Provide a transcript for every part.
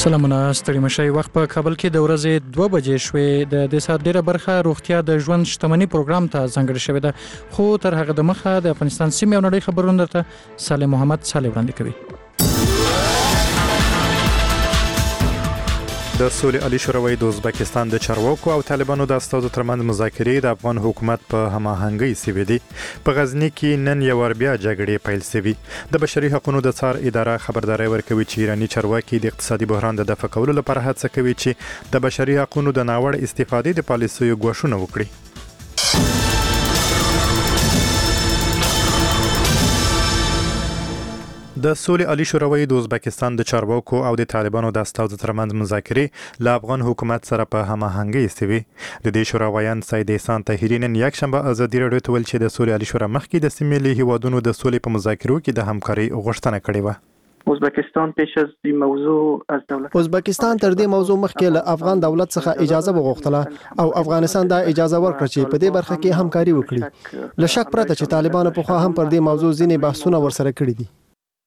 سلامونه ستړي مشي وخت په کابل کې د ورځې 2 بجې شوې د دې سات ډیره برخه روغتیا د ژوند شتمنۍ پروګرام ته ځانګړې شوې ده خو تر هغه د مخه د افغانستان سیمې او نړۍ خبرونه درته صالح محمد صالح وړاندې کوي. د سولې عالی شورا د ازبکستان د چارواکو او طالبانو د استازو ترمنځ مذاکرې د افغان حکومت په هماهنګۍ سوي دي. په غزنی کې نن یو ور بیا جګړې پیل سوي. د بشري حقوقو د څار اداره خبرداري ورکوي چې ایرانی چارواکي د اقتصادي بحران د دفع کولو لپاره هڅه کوي چې د بشري حقوقو د ناوړه استفادې د پالیسیو ګواښونه وکړي. د سولې عالی شورا د ازبکستان د چارواکو او د طالبانو د استازو ترمنځ مذاکرې له افغان حکومت سره په هماهنګۍ سوي. د دې شورا ویان سید احسان طاهري نن یکشنبه ازادي راډیو ته ویل چې د سولې عالی شورا مخکې د سیمې له هیوادونو د سولې په مذاکرو کې د همکارۍ غوښتنه کړې و. ازبکستان پیش از این موضوع از دولت ازبکستان تر دې موضوع مخکې له افغان دولت څخه اجازه وغوښتله او افغانستان دا اجازه ورکړه چې په دې برخه کې همکاري وکړي. له شک پرته چې طالبانو په خوا هم پر دې موضوع ځینې بحثونه ورسره کړي دي.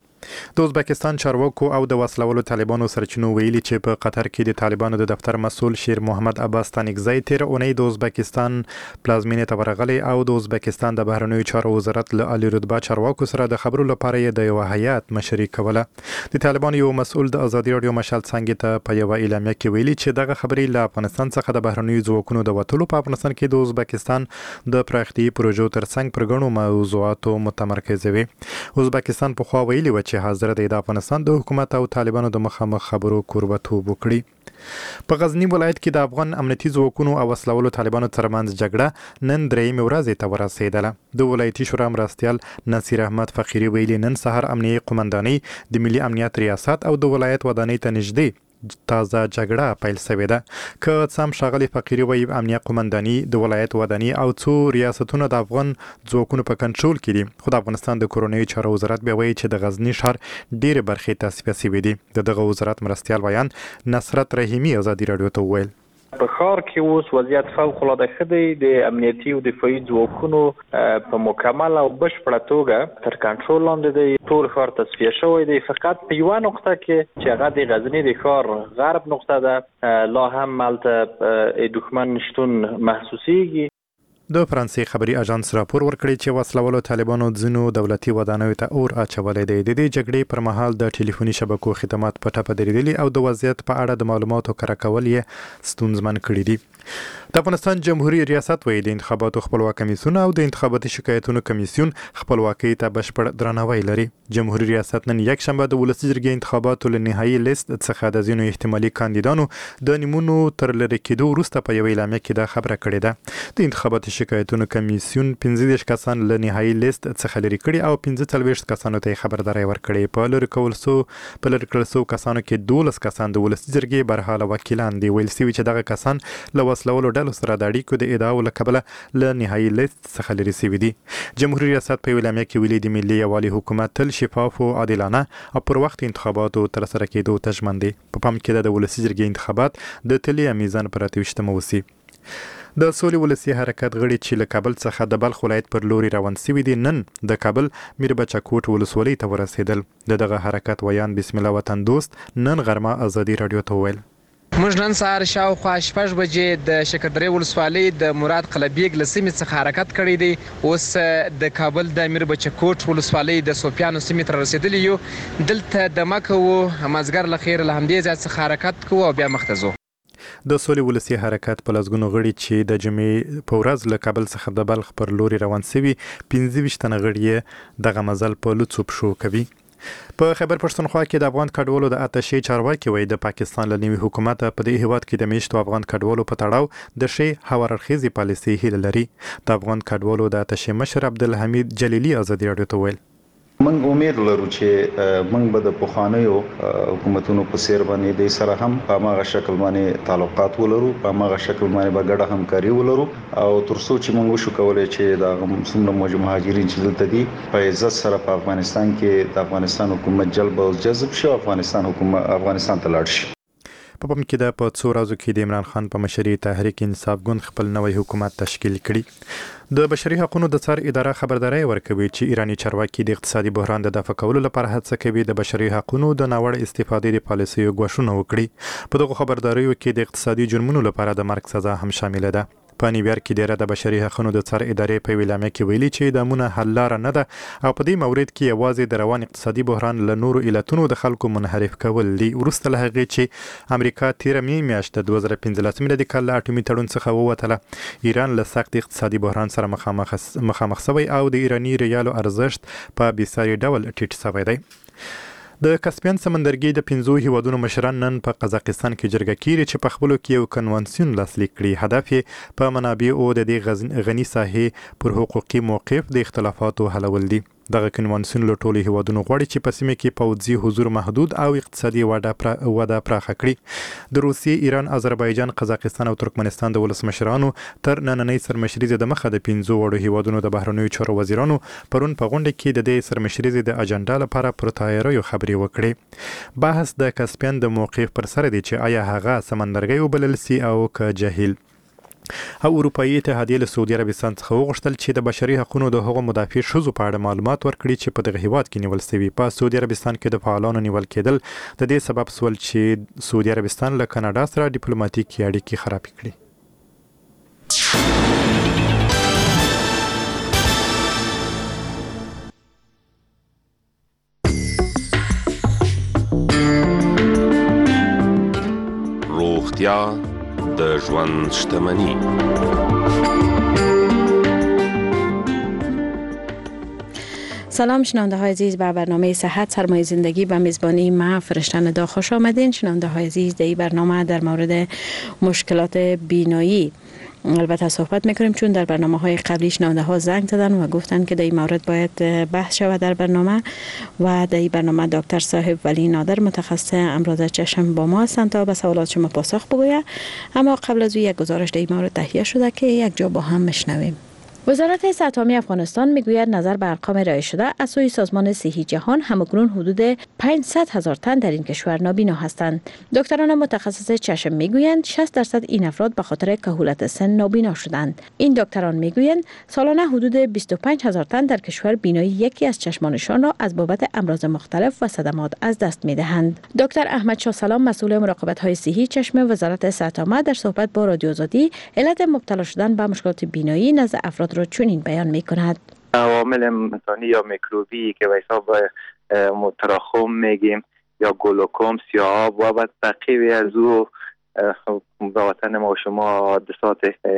د ازبکستان چارواکو او د وسلوالو طالبانو سرچینو ویلي چې په قطر کې د طالبانو د دفتر مسؤل شیر محمد عباس تانکزی تیر اونۍ د ازبکستان پلازمینې ته ورغلی او د ازبکستان د بهرنیو چارو وزارت له عالی رتبه چارواکو سره د خبرو لپاره یې د یو هیئت مشري کوله. د طالبانو یو مسؤل د ازادي راډیو مشال څنګه ته په یو اعلامیه کې ویلي چې دغه خبرې له افغانستان څخه د بهرنیو ځواکونو د وټولو په افغانستان کې د ازبکستان د پراختي پروژو ترڅنګ پر غنو موضوعاتو متمرکز وي. ازبکستان په خوا ویلي و چې حاضر دی د افغانستان د حکومت او طالبانو د مخامخ خبرو کوربتوب وکړي. په غزنی ولایت کې د افغان امنیتي ځواکونو او وسلوالو طالبانو ترمنځ جګړه نن درېیمې ورځې ته ورسېدله. د ولایتي شورا مرستیال نصیر احمد فقیری ویلي نن سهار امنیتي قومندانۍ د ملي امنیت ریاست او د ولایت ودانۍ ته نږدې تازه جګړه پیل شوې ده. که څم ښاغلي فقیری وایي امنیت قومندانۍ د ولایت ودانۍ او څو ریاستونو د افغان ځواکونو په کنټرول کې دي خو د افغانستان د کورنیو چارو وزارت بیا وایي چې د غزنی ښار ډېرې برخې تصفیه شوې دي. دغه وزارت مرستیال ویان نصرت رحیمي ازادي راډیو ته وویل په ښار کې اوس وضعیت فوق العاده ښه دی. د امنیتي او دفاعي ځواکونو په مکمل او بشپړه توګه تر کنټرول لاندې دی. ټول ښار تصفیه شوی دی. فقط په یوه نقطه کې چې هغه د غزنی د ښار غرب نقطه ده لا هم هلته دښمن شتون محسوسیږي. د فرانسې خبري اژانس راپور ورکړی چې وسلوالو طالبانو ځینو دولتي ودانیو ته اور اچولې دی. د دې جګړې پر مهال د ټلیفوني شبکو خدمات په ټپه درېدلي او د وضعیت په اړه د معلوماتو کره کول یې ستونزمن کړي دي. د افغانستان جمهوریت ریاست وایي د انتخاباتو خپلواک کمیسیون او د انتخاباتي شکایتونو کمیسیون خپلواکۍ ته بشپړ درناوی لري. جمهوریت ریاست نن یکشنبه د ولسي جرګې انتخاباتو له نهایي لیست څخه د ځینو احتمالي کاندیدانو د نومونو تر لرې کېدو وروسته په یو اعلامیه کې دا خبره کړې ده. د انتخاباتي شکایتونو کمیسیون 15 کسان له نهایي لیست څخه لرې کړي او 45 کسانو ته خبرداري ورکړې. په لرې کړل سو کسانو کې 12 کسان د ولسي جرګې برحاله وکیلان دي. ویل سوي چې دغه کسان له وسلوالو ډلو سره د اړیکو د ادعاو له کبله له نهایي لیست څخه لرې سوي دي. جمهوریت ریاست په اعلامیه کې ویلي د ملي یووالي حکومت تل شفاف او عادلانه او پر وخت انتخاباتو ترسره کېدو ته ژمن دی. په پام کې د ولسي جرګې انتخابات د تلي میزان پر 28 وسی. د سولې ولسي حرکت غړي چې له کابل څخه د بلخ ولایت پر لوري روان شوي دي نن د کابل میربچه کوټ ولسوالۍ ته ورسېدل. دغه حرکت ویان بسم الله وطن دوست نن غرمه ازادي راډیو ته وویل موږ نن سهار شاوخوا 6 بجې د شکردرې ولسوالۍ د مراد قلبیګ له سیمې څخه حرکت کړی دی. اوس د کابل د میربچه کوټ ولسوالۍ د سوپیانو سیمې ته رسېدلی یو. دلته دمه کوو مازدیګر له خیره له همدې ځای څخه حرکت کوو او بیا مخته ځو. د سولې ولسي حرکت په لسګونو غړي چې د جمعې په ورځ له کابل څخه د بلخ پر لوري روان شوي 25 تنه غړي دغه مزل په لوڅو پښو کوي. په خیبر پښتونخوا کې د افغان کډوالو د اتشې چارواکي وایي د پاکستان له نوي حکومت په دې هیواد کې د میشتو افغان کډوالو په تړاو د ښې هواررخیزې پالیسۍ هیله لري. د افغان کډوالو د اتشې مشر عبدالحمید جلیلي ازادي راډیو ته ویل موږ امید لرو چې موږ به د پخوانیو حکومتونو په څیر باندې د سره هم په هغه شکل باندې تعلقات ولرو، په هغه شکل باندې به ګډه همکاري ولرو او ترڅو چې موږ وشو کولای چې د څومره مهاجرین چې دلته دي په عزت سره په افغانستان کې د افغانستان حکومت جلب او جذب شي، افغانستان ته لاړ شي. په پام کې ده په څو ورځو کې د عمران خان په مشرۍ تحریک انصاف ګوند خپل نوی حکومت تشکیل کړي. د بشري حقوقو د څار اداره خبرداري ورکوي چې ایرانی چارواکي د اقتصادي بحران د دفع کولو لپاره هڅه کوي د بشري حقوقو د ناوړه استفادې د پالیسیو غوښتنه وکړي. په دغه خبرداریو کې د اقتصادي جرمونو لپاره د مرګ سزا هم شامل ده. په نیویارک کې د بشري حقوقو د څار ادارې په ویلامه کې ویلي چې دمونه حل لار نه ده او په دې مورید کې یوازې د روان اقتصادي بحران له نورو علتونو د خلکو منحرف کول دي. وروسته له هغې چې امریکا 13 میاشت 2015 میلادي کال له اټومي تړون څخه ووتله، ایران له سخت اقتصادي بحران سره مخامخ شوی او د ایرانی ریالو ارزښت په بېساري ډول ټیټ شوی دی. د کسپین سمندرګي د 15 هیوادونو مشران نن په قزاقستان کې جرګه کیږي چې په خپلو کې یو کنوانسیون لاسلیک کړي. هدف یې په منابعو د دې غني ساحې پر حقوقي موقف د اختلافاتو حلول دي. دغه کنوانسیون له ټولو هیوادونو غواړي چې په سیمه کې پوځي حضور محدود او اقتصادي وده پراخه کړي. د روسیې، ایران، آذربایجان، قزاقستان او ترکمنستان د ولسمشرانو تر نننۍ سرمشري د مخه د 15 وړو هیوادونو د بهرنیو چارو وزیرانو پرون په غونډه کې د دې سرمشري د اجنډا لپاره پر تیاریو خبرې وکړي. بحث د کسپین د موقف پر سر دی چې آیا هغه سمندرګي وبلل سي او که جهیل. او اروپאי اتحادیه له سعودي عربستان څخه وغوښتل چې د بشري حقوقو د هغو مدافع شوزو په اړه معلومات ورکړي چې په دغه هیواد کې نیول شوي. په سعودي عربستان کې د فعالانو نیول کېدل د دې سبب سول چې سعودي عربستان له کاناډا سره ډیپلوماټیکي اړیکې خراب کړي. روغتیا د ژوند شتمني. سلام شنونده های عزیز، به برنامه صحت سرمایه زندگی به میزبانی ما فرشته ندا خوش آمدین. شنونده های عزیز، در این برنامه در مورد مشکلات بینایی البته صحبت میکنیم، چون در برنامه های قبلی شنونده ها زنگ زدن و گفتن که در این مورد باید بحث شود در برنامه. و در این برنامه دکتر صاحب ولی نادر متخصص امراض چشم با ما هستند تا به سوالات شما پاسخ بگوید. اما قبل از او یک گزارش در این مورد تهیه شده که یک جا با هم میشنویم. وزارت صحت عامه افغانستان میگوید نظر به ارقام ارائه شده از سوی سازمان صحی جهان همکنون حدود 500,000 تن در این کشور نابینا هستند. دکتران متخصص چشم میگویند 60% این افراد به خاطر کهولت سن نابینا شدند. این دکتران میگویند سالانه حدود 25,000 تن در کشور بینایی یکی از چشمانشان را از بابت امراض مختلف و صدمات از دست میدهند. دکتر احمد شاه سلام، مسئول مراقبت های صحی چشم وزارت صحت عامه، در صحبت با رادیو آزادی علت مبتلا شدن به مشکلات بینایی نزد افراد را چنین بیان می‌کند. عوامل انسانی یا میکروبی که به حساب تراخم میگیم یا گلوکوم، سیاهاب و بقیه از او به وطن ما و شما حادثات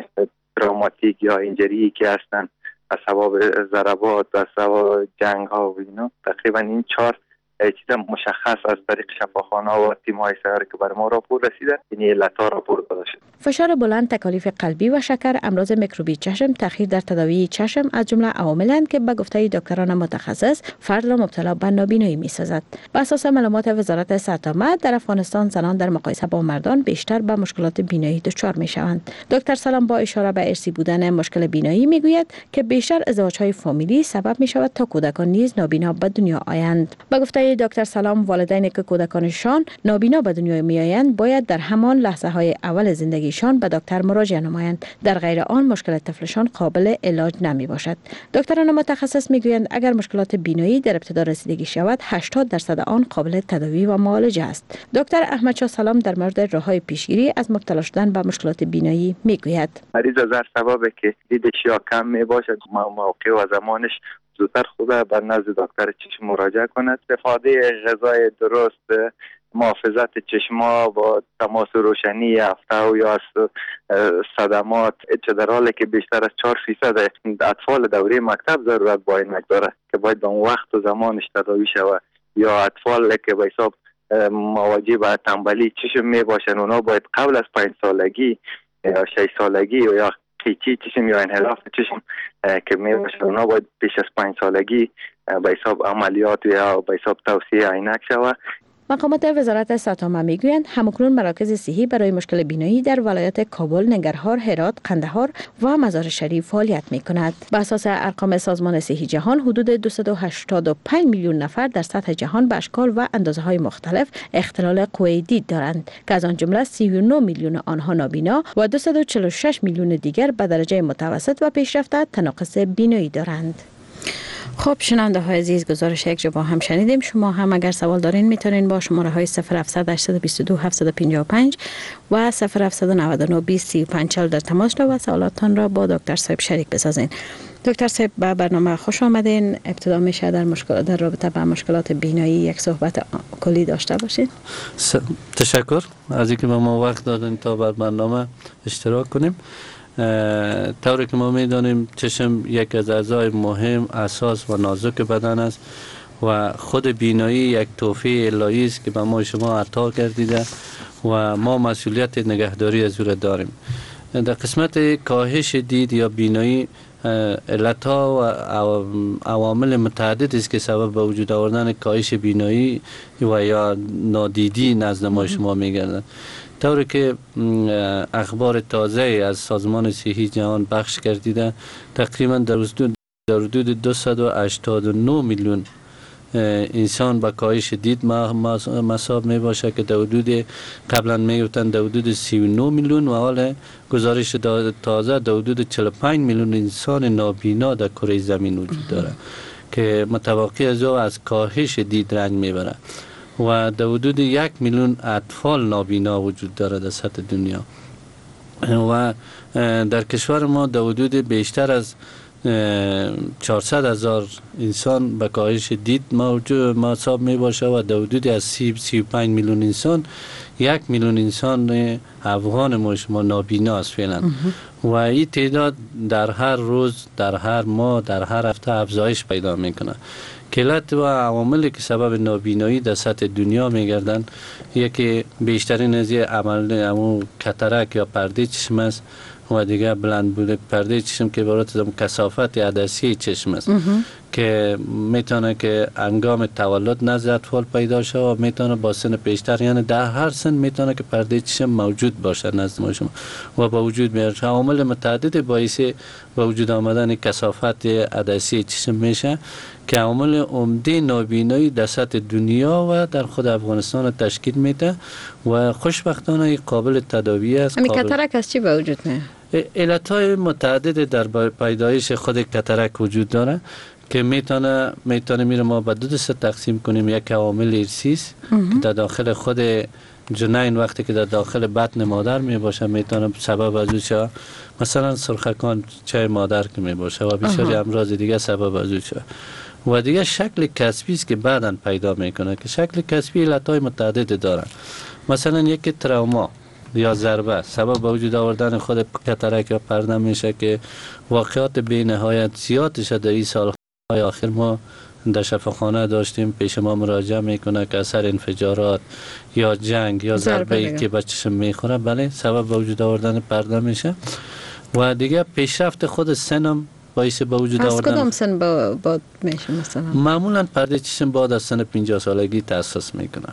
تروماتیک یا اینجری که هستند از سبب ضربات و سبب جنگ ها و اینا، تقریبا این 4 چیز مشخص از طریق شفاخانه و تیم‌های سیاره که بر ما راپور رسیده، این علت‌ها راپور داده شد. فشار بلند، تکالیف قلبی و شکر، امراض میکروبی چشم، تأخیر در تداوی چشم از جمله عواملند که به گفته دکتران متخصص فرد را مبتلا به نابینایی می‌سازد. بر اساس معلومات وزارت صحت عامه در افغانستان زنان در مقایسه با مردان بیشتر به مشکلات بینایی دچار می‌شوند. دکتر سلام با اشاره به ارثی بودن مشکل بینایی میگوید که بیشتر ازدواج‌های فامیلی سبب می‌شود تا کودکان نیز نابینا به دنیا آیند. به گفته دکتر سلام، والدینی که کودکانشان نابینا به دنیا میآیند باید در همان لحظه‌های اول زندگیشان به دکتر مراجعه نمایند. در غیر آن مشکل طفلشان قابل علاج نمی باشد. دکتران متخصص میگویند اگر مشکلات بینایی در ابتدا رسیدگی شود 80% آن قابل تداوی و معالجه است. دکتر احمد شاه سلام در مورد راه‌های پیشگیری از مبتلا شدن به مشکلات بینایی میگوید. مریض از سبب که دیدش یا کم می باشد موقع و زمانش زودتر خوبه به نزد دکتر چشم مراجعه کند. استفاده غذای درست، محافظت چشما با تماس روشنی هفته یا صدمات، چه در حالی که بیشتر از 4% اطفال دوره مکتب ضرورت با این داره که باید به اون وقت و زمانش تداوی شود، یا اطفال که به حساب مواجه به تنبلی چشم می باشن، اونا باید قبل از 5 سالگی یا 6 سالگی یا قیچی چشم یا انحراف چشم که می باشن، اونا باید پیش از 5 سالگی به حساب عملیات یا به حساب توسیه عینک شود. مقامات وزارت ساتامه میگویند همکنون مراکز صحی برای مشکل بینایی در ولایت کابل، ننگرهار، هرات، قندهار و مزار شریف فعالیت میکند. بر اساس ارقام سازمان صحی جهان حدود 285 میلیون نفر در سطح جهان به اشکال و اندازه‌های مختلف اختلال قوه دید دارند که از آن جمله 39 میلیون آنها نابینا و 246 میلیون دیگر به درجه متوسط و پیشرفته تناقض بینایی دارند. خب شنونده های عزیز، گزارش یک جا هم شنیدیم. شما هم اگر سوال دارین میتونین با شماره های 0700 822 755 و 0799 20 35 40 در تماس شد و سوالاتتان را با دکتر صاحب شریک بسازین. دکتر صاحب به برنامه خوش آمدین. ابتدا میشه در رابطه با مشکلات بینایی یک صحبت کلی داشته باشین. تشکر از اینکه ما وقت دادین تا بر برنامه اشتراک کنیم. طوری که ما میدانیم چشم یک از اعضای مهم، اساس و نازک بدن است و خود بینایی یک تحفه الهی است که به ما شما عطا گردیده و ما مسئولیت نگهداری از او را داریم. در قسمت کاهش دید یا بینایی علتها و عوامل متعدد است که سبب به وجود آوردن کاهش بینایی و یا نادیدی نزد ما شما میگردند. طوری که اخبار تازه از سازمان صحی جهان بخش کردیده تقریبا در حدود 289 میلیون انسان با کاهش دید مصاب می باشه که در حدود قبلا می گفتن در حدود 39 میلیون و حال گزارش تازه در حدود 45 میلیون انسان نابینا در کره زمین وجود داره که متوقع از کاهش دید رنج میبره و در حدود 1 میلیون اطفال نابینا وجود داره در سطح دنیا و در کشور ما در حدود بیشتر از 400,000 انسان به کاهش دید مصاب می باشه و در حدود از 35 میلیون انسان 1 میلیون انسان افغان ما شما نابینا است فعلا و این تعداد در هر روز، در هر ماه، در هر هفته افزایش پیدا میکنه. علت و عواملی که سبب نابینایی در سطح دنیا میگردن، یکی بیشترین از عمل کاتاراک یا پرده چشم است و دیگه بلند بوده پرده چشم که عبارت از کثافت عدسی چشم است که میتونه که انگام تولد نزد اطفال پیدا شه و میتونه با سن بیشتر، یعنی در هر سن میتونه که پرده چشم موجود باشه نزد ما شما و با وجود میاد. عوامل متعدد باعث با وجود آمدن کثافت عدسی چشم میشه که عامل عمده نابینایی در سطح دنیا و در خود افغانستان تشکیل میده و خوشبختانه قابل تداوی است. همین کاتاراک از چی به وجود میاد؟ علتهای متعدد در پیدایش خود کاتاراک وجود داره که میتونه میره ما به دو دسته تقسیم کنیم. یک عامل ارثی است که در داخل خود جنین وقتی که در داخل بطن مادر می باشه میتونه سبب از او مثلا سرخکان چای مادر که می باشه و بسیاری امراض دیگه سبب از او و دیگه شکل کسبی است که بعداً پیدا میکنه که شکل کسبی علتهای متعدد داره. مثلا یک تروما یا ضربه سبب به وجود آوردن خود کاتاراک یا پرده میشه که واقعات بی نهایت زیادش در این سالهای آخر ما در شفاخانه داشتیم پیش ما مراجعه میکنه که اثر انفجارات یا جنگ یا ضربه‌ای که به چشم میخوره بله سبب به وجود آوردن پرده میشه و دیگه پیشرفت خود سنم باعث به وجود آوردن. از کدام سن بعد میشه مثلا؟ معمولا پرده چشم بعد از سن 50 سالگی تأسیس میکنه.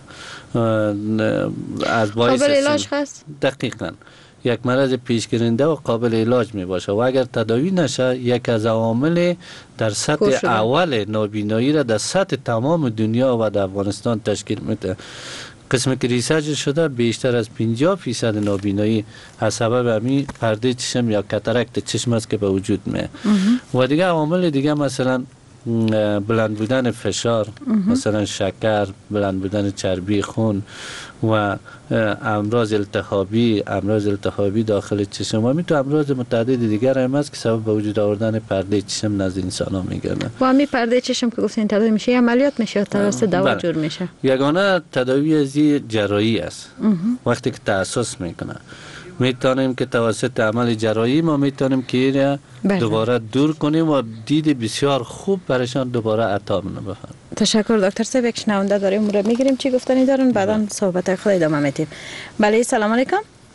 از باعث قابل علاج هست؟ دقیقاً یک مرض پیشگیرنده و قابل علاج می باشه و اگر تداوی نشه یک از عوامل در سطح اول نابینایی را در سطح تمام دنیا و در افغانستان تشکیل میده. قسمی که ریسرچ شده بیشتر از 50% نابینایی از سبب همین پرده چشم یا کاتاراک چشم است که به وجود میاد. و دیگه عوامل دیگه مثلا بلند بودن فشار، مثلا شکر، بلند بودن چربی خون و امراض التهابی داخل چشم و میتونه امراض متعدد دیگر هم است که سبب به وجود آوردن پرده چشم نزد انسان ها میگردن. و همین پرده چشم که گفتین تداوی میشه عملیات میشه توسط دوا جور میشه؟ یگانه تداوی از جراحی است. وقتی که تأسیس میکنه میتونیم که توسط عمل جراحی ما میتونیم که دوباره دور کنیم و دید بسیار خوب برشان دوباره عطا بکنیم. تشکر دکتر صاحب. یک شنونده داریم اون رو میگیریم چی گفتنی دارن بعدا صحبت خود ادامه میدیم. بله سلام علیکم.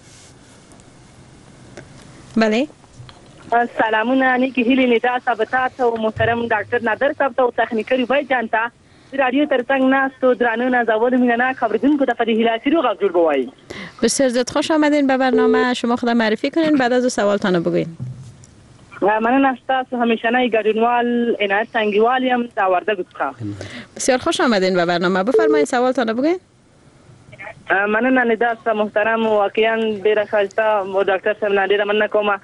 بله سلامونه نیکی هیلی ندا ثابتات و محترم دکتر نادر صاحب ته تخنیکري وای جانتا رادیو ترڅنګ ناستو درانه نازول مینه خبردونکو ته فدی هلاسی رو غږ جوړ بوای. بسیار زیاد خوش آمدین به برنامه. شما خود معرفی کنین بعد از سوالتان بگوین. من استاد همیشنه گردونوال عنایت سنگیوالیم در وردګ څخه. بسیار خوش آمدین به برنامه. بفرمایید سوالتان بگوین. مننه نداست محترم واقعا ډیره ښایسته ډاکټر صاحب نه ډیره مننه کوم.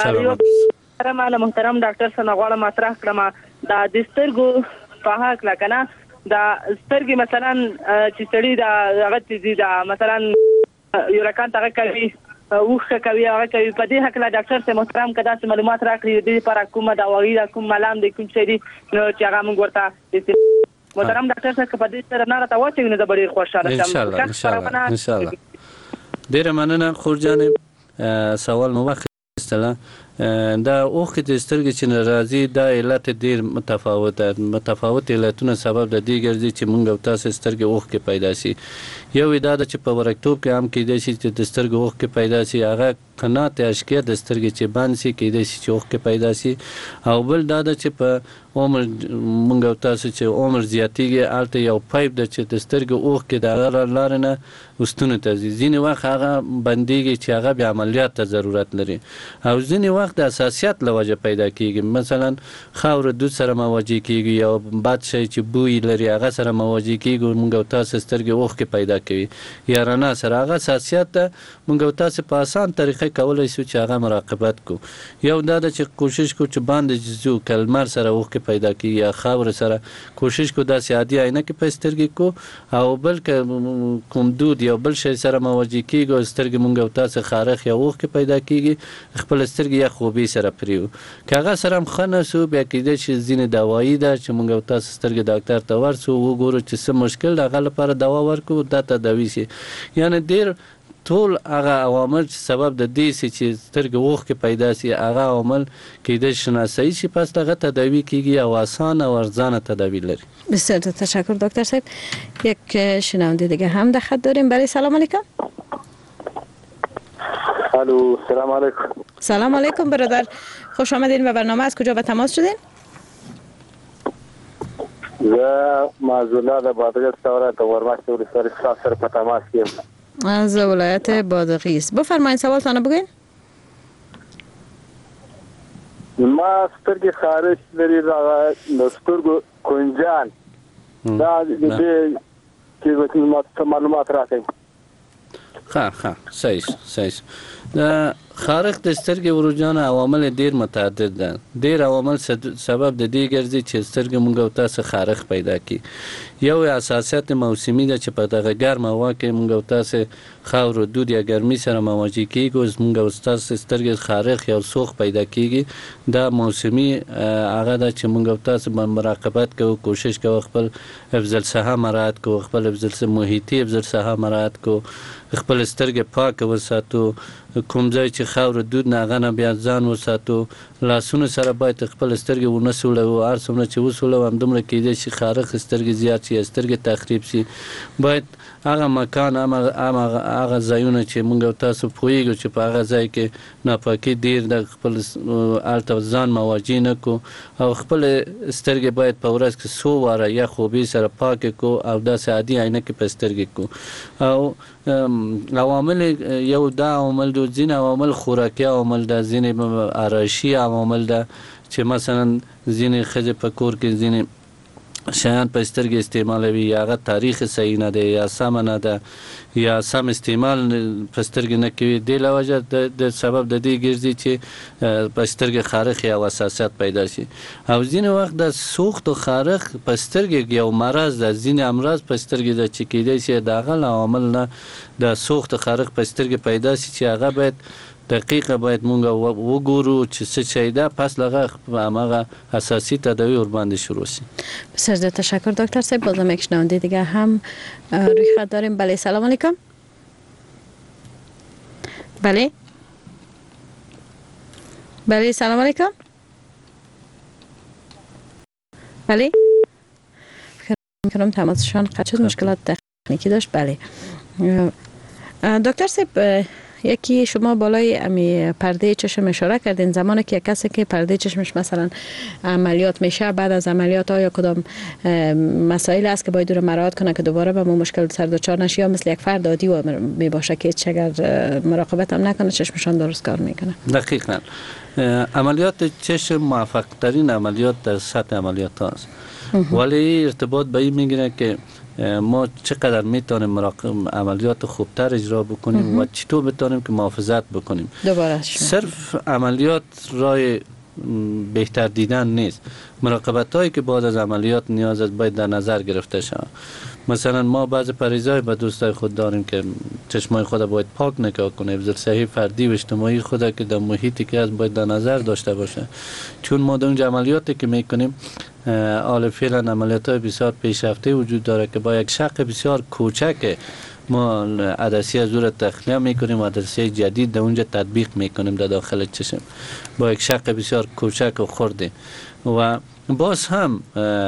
محترم ډاکټر صاحب غواړم مطرح کړم دا د سترګو په حق لکنه دا سترګې مثلا چې سړی دا هغه چې دا مثلا یو رکان ته کوي اوخه کوي هغه کوي په دې حق لا ډاکټر صاحب محترم کدا چې معلومات راکړي دې پر کومه دا وایي کوم ملام دې کوم شي نو چې هغه موږ ورته محترم ډاکټر صاحب په دې سره نه راته واچوي نو د ډېر خوشاله شم ان شاء الله ډیره مننه خور جانب سوال مو واخیستله دا اوخ د سترګې چې ناراضي دا علت ډیر متفاوت علتونه سبب د دې ګرځي چې موږ او تاسو سترګې اوخ کې پیدا شي. یو دا چې په ورکتوب کې هم کېدای شي چې د سترګې اوخ کې پیدا شي هغه قنات اشکیا د سترګې چې باندې شي کېدای شي چې اوخ کې پیدا شي او بل دا چې په عمر موږ او تاسو چې عمر زیاتیږي الته یو پایپ د چې د سترګې اوخ کې د لار نه وستونه ته ځینې وخت هغه بنديږي چې هغه بیا عملیات ته ضرورت لري او ځینې وخت د اساسیت لوجه پیدا کیږي مثلا خاور دود سره مواجه کیږي یا بد شي چې بوی لري هغه سره مواجه کیږي موږ او تاسو سترګې اوخ کې پیدا کوي یا رڼا سره هغه اساسیت موږ او تاسو په اسان طریقې کولای شو چې هغه مراقبت کو. یو دا چې کوشش کو چې باندې جزو کلمر سره اوخ کې پیدا کیږي یا خاور سره کوشش کو داسې عادي عینه کې په سترګې کو او بلکې کوم دود یا بل شي سره مواجه کیږي سترګې موږ او تاسو خارخ یا اوخ کې پیدا کیږي خپل سترګې یا خوبي سره پریو کاغه سره هم خنه سو بیا کېدای شي ځینې دوايي ده چې موږ او تاسو سترګې ډاکټر ته ورسو وګورو چې څه مشکل هغه لپاره دوا ورکو دا تداوي شي. یعنی ډیر ټول هغه عوامل چې سبب د دې چې سترګې اوخ کې پیدا شي هغه عوامل کېدای شي شناسایی شي پس هغه تداوی کیږي او آسان او ارزانه تداوی لري. بسیار تشکر دکتر صاحب. یک شنونده دیگه هم در خط داریم. بله سلام علیکم. الو سلام علیکم. سلام علیکم برادر خوش آمدین به برنامه. از کجا به تماس شدین؟ معذولا د بادغیس ولایت ورماشت ولسوالۍ سره په تماس یم. از ولایت بادغیس. بفرمایید سوالتان بگوین. ما سترګې خارش لري د سترګو کنجان دا د کې معلومات راکړئ. ها صحیح د خارق د سترګې ورجان عوامل ډیر متعدد دي. ډیر عوامل سبب د دې ګرځي چې سترګې موږ او تاسو خارق پیدا کی. یو اساسیت موسمي ده چې په دغه ګرم هوا کې موږ او تاسو خاور دود یا ګرمي سره مواجه کیږو موږ او تاسو سترګې خارق یا سوخ پیدا کیږي. دا موسمي هغه ده چې موږ او تاسو مراقبت کوو کوشش کوو خپل افضل صحه مراعات کوو خپل افضل محیطي افضل صحه مراعات کوو خپل سترګې پاک وساتو کوم ځای چې خاور دود نه غنه بیا ځان وساتو لاسونو سره باید خپل سترګې ونسولو هر څومره چې وسولو هم دومره کېدای شي خارق سترګې زیات شي سترګې تخریب شي. باید هغه مکان هغه ځایونه چې موږ او تاسو پوهیږو چې په هغه ځای کې ناپاکي ډیر د خپل الته ځان مواجه نه کو او خپل سترګې باید په ورځ کې 100 واره یا خوبي سره پاک کو او داسې عادي عینه کې په سترګې کو. او عوامل یو دا عوامل د ځین عوامل خوراکي عوامل د ځین آرایشي عوامل د چې مثلا ځین خځه په کور کې ځین شیان په سترګې استعمالوي یا هغه تاریخ صحیح نه دی یا سم نه ده یا سم استعمال په سترګې نه کوي د لوجه د سبب د دې ګرځي چې په سترګې خارخ یا حساسیت پیدا شي. او ځینې وخت د سوخت او خارخ په سترګې یو مرض د ځینې امراض په سترګې د چې کېدای شي د هغه عوامل نه د سوخت او خارخ په سترګې پیدا شي چې هغه باید دقیقه باید مونږ وګورو چې څه شي ده پس لغه هغه اساسي تداوی ور باندې شروع شي. بسیار زیاد تشکر دکتر صاحب. بازم یک شنونده دیگه هم روی خط داریم. بله سلام علیکم. بله سلام علیکم. بله میکنم تماسشان قطع شد مشکلات تکنیکی داشت. بله دکتر صاحب یکی شما بالای امی پرده چشم اشاره کردین، زمانی که کسی که پرده چشمش مثلا عملیات میشه، بعد از عملیات آیا کدام مسائل است که باید رو مراعات کنه که دوباره به مشکل سر دچار نشه، یا مثل یک فرد عادی و می باشه که چقدر مراقبت هم نکنه چشمشان درست کار میکنه؟ دقیقاً عملیات چشم موفق ترین عملیات در سطح عملیات هست، ولی ارتباط به این میگیره که ما چقدر میتونیم عملیات خوبتر اجرا بکنیم و چطور بتونیم که محافظت بکنیم. صرف عملیات رای بهتر دیدن نیست، مراقبت هایی که بعد از عملیات نیاز است باید در نظر گرفته شود. مثلا ما بعض پریزای به دوستای خود داریم که چشمای خود باید پاک نگاه کنه، افزایش فردی و اجتماعی خود که در محیطی که از باید در نظر داشته باشه، چون ما در اونجا عملیاتی که میکنیم حال فعلا عملیات های بسیار پیشرفته وجود داره که با یک شق بسیار کوچک ما عدسیه زور تخلیه میکنیم و عدسیه جدید در اونجا تطبیق میکنیم در داخل چشم با یک شق بسیار کوچک و خرده. و باز هم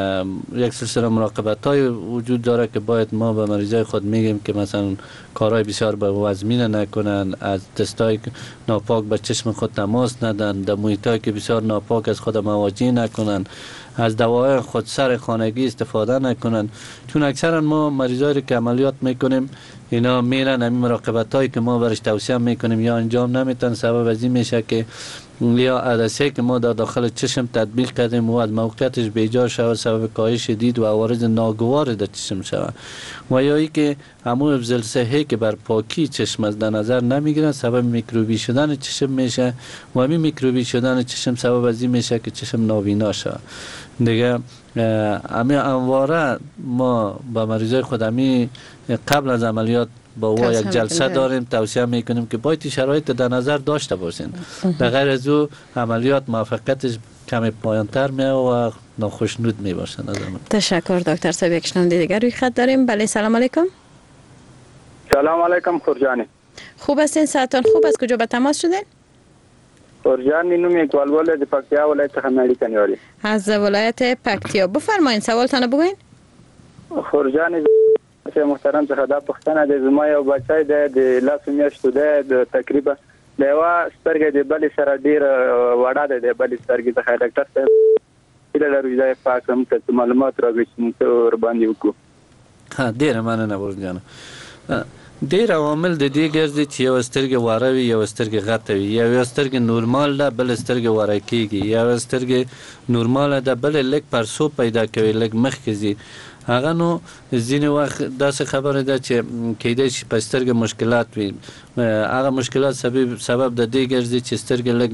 یک سلسله مراقبت های وجود داره که باید ما به مریضای خود میگیم که مثلا کارهای بسیار به وزمینه نکنن، از دستای ناپاک به چشم خود تماس ندن، در محیطایی که بسیار ناپاک از خود مواجه نکنن، از دوای خود سر خانگی استفاده نکنن، چون اکثرا ما مریضایی که عملیات میکنیم اینا میرن همین مراقبت هایی که ما برش توصیه میکنیم یا انجام نمیتن، سبب از این میشه که یا عدسه که ما در داخل چشم تطبیق کردیم و از موقعیتش بیجا شود، سبب کاهش دید و عوارض ناگوار در چشم شود، و یا ای که همون افزایش که بر پاکی چشم از در نظر نمیگیرن سبب میکروبی شدن چشم میشه و همین میکروبی شدن چشم سبب از این میشه که چشم نابینا شود. دیگه همین انواره ما با مریضای خود همین قبل از عملیات با او یک جلسه داریم، توصیه میکنیم که باید شرایط در نظر داشته باشین. در غیر از او عملیات موفقیتش کمی پایانتر میه و ناخوشنود میباشن. تشکر دکتر صاحب. یک شنونده دیگر روی خط داریم. بله سلام علیکم. سلام علیکم خورجانی. خوب هستین؟ صحتتان خوب است؟ کجا به تماس شدین؟ خورجانی نوم اقبال د پکتیا ولایت خمالی کنیاری. از ولایت پکتیا بفرمایید سوالتان بگوین. خورجانی محترم څخه دا پښتنه د زما یو بچی د لاس میاشتو د تقریبا د یو سترګې د بلې سره ډیر وړه ده، د بلې سترګې څخه ډاکټر صاحب کله لري ځای پاکم ته معلومات راغی چې ور باندې وکړو. ها ډیر مننه ورجانه. ډیر عوامل د دې ګرځي چې یو سترګې واره وي، یو سترګې غټه وي، یو سترګې نورمال ده بل سترګې واره کیږي، یو سترګې نورمال ده بل لږ پرسو پیدا کوي لږ مخکې ځي. هغه نو ځینې وخت داسې خبره ده چې کیدای شي په سترګې مشکلات وي، هغه مشکلات سبب د دې ګرځي چې سترګې لږ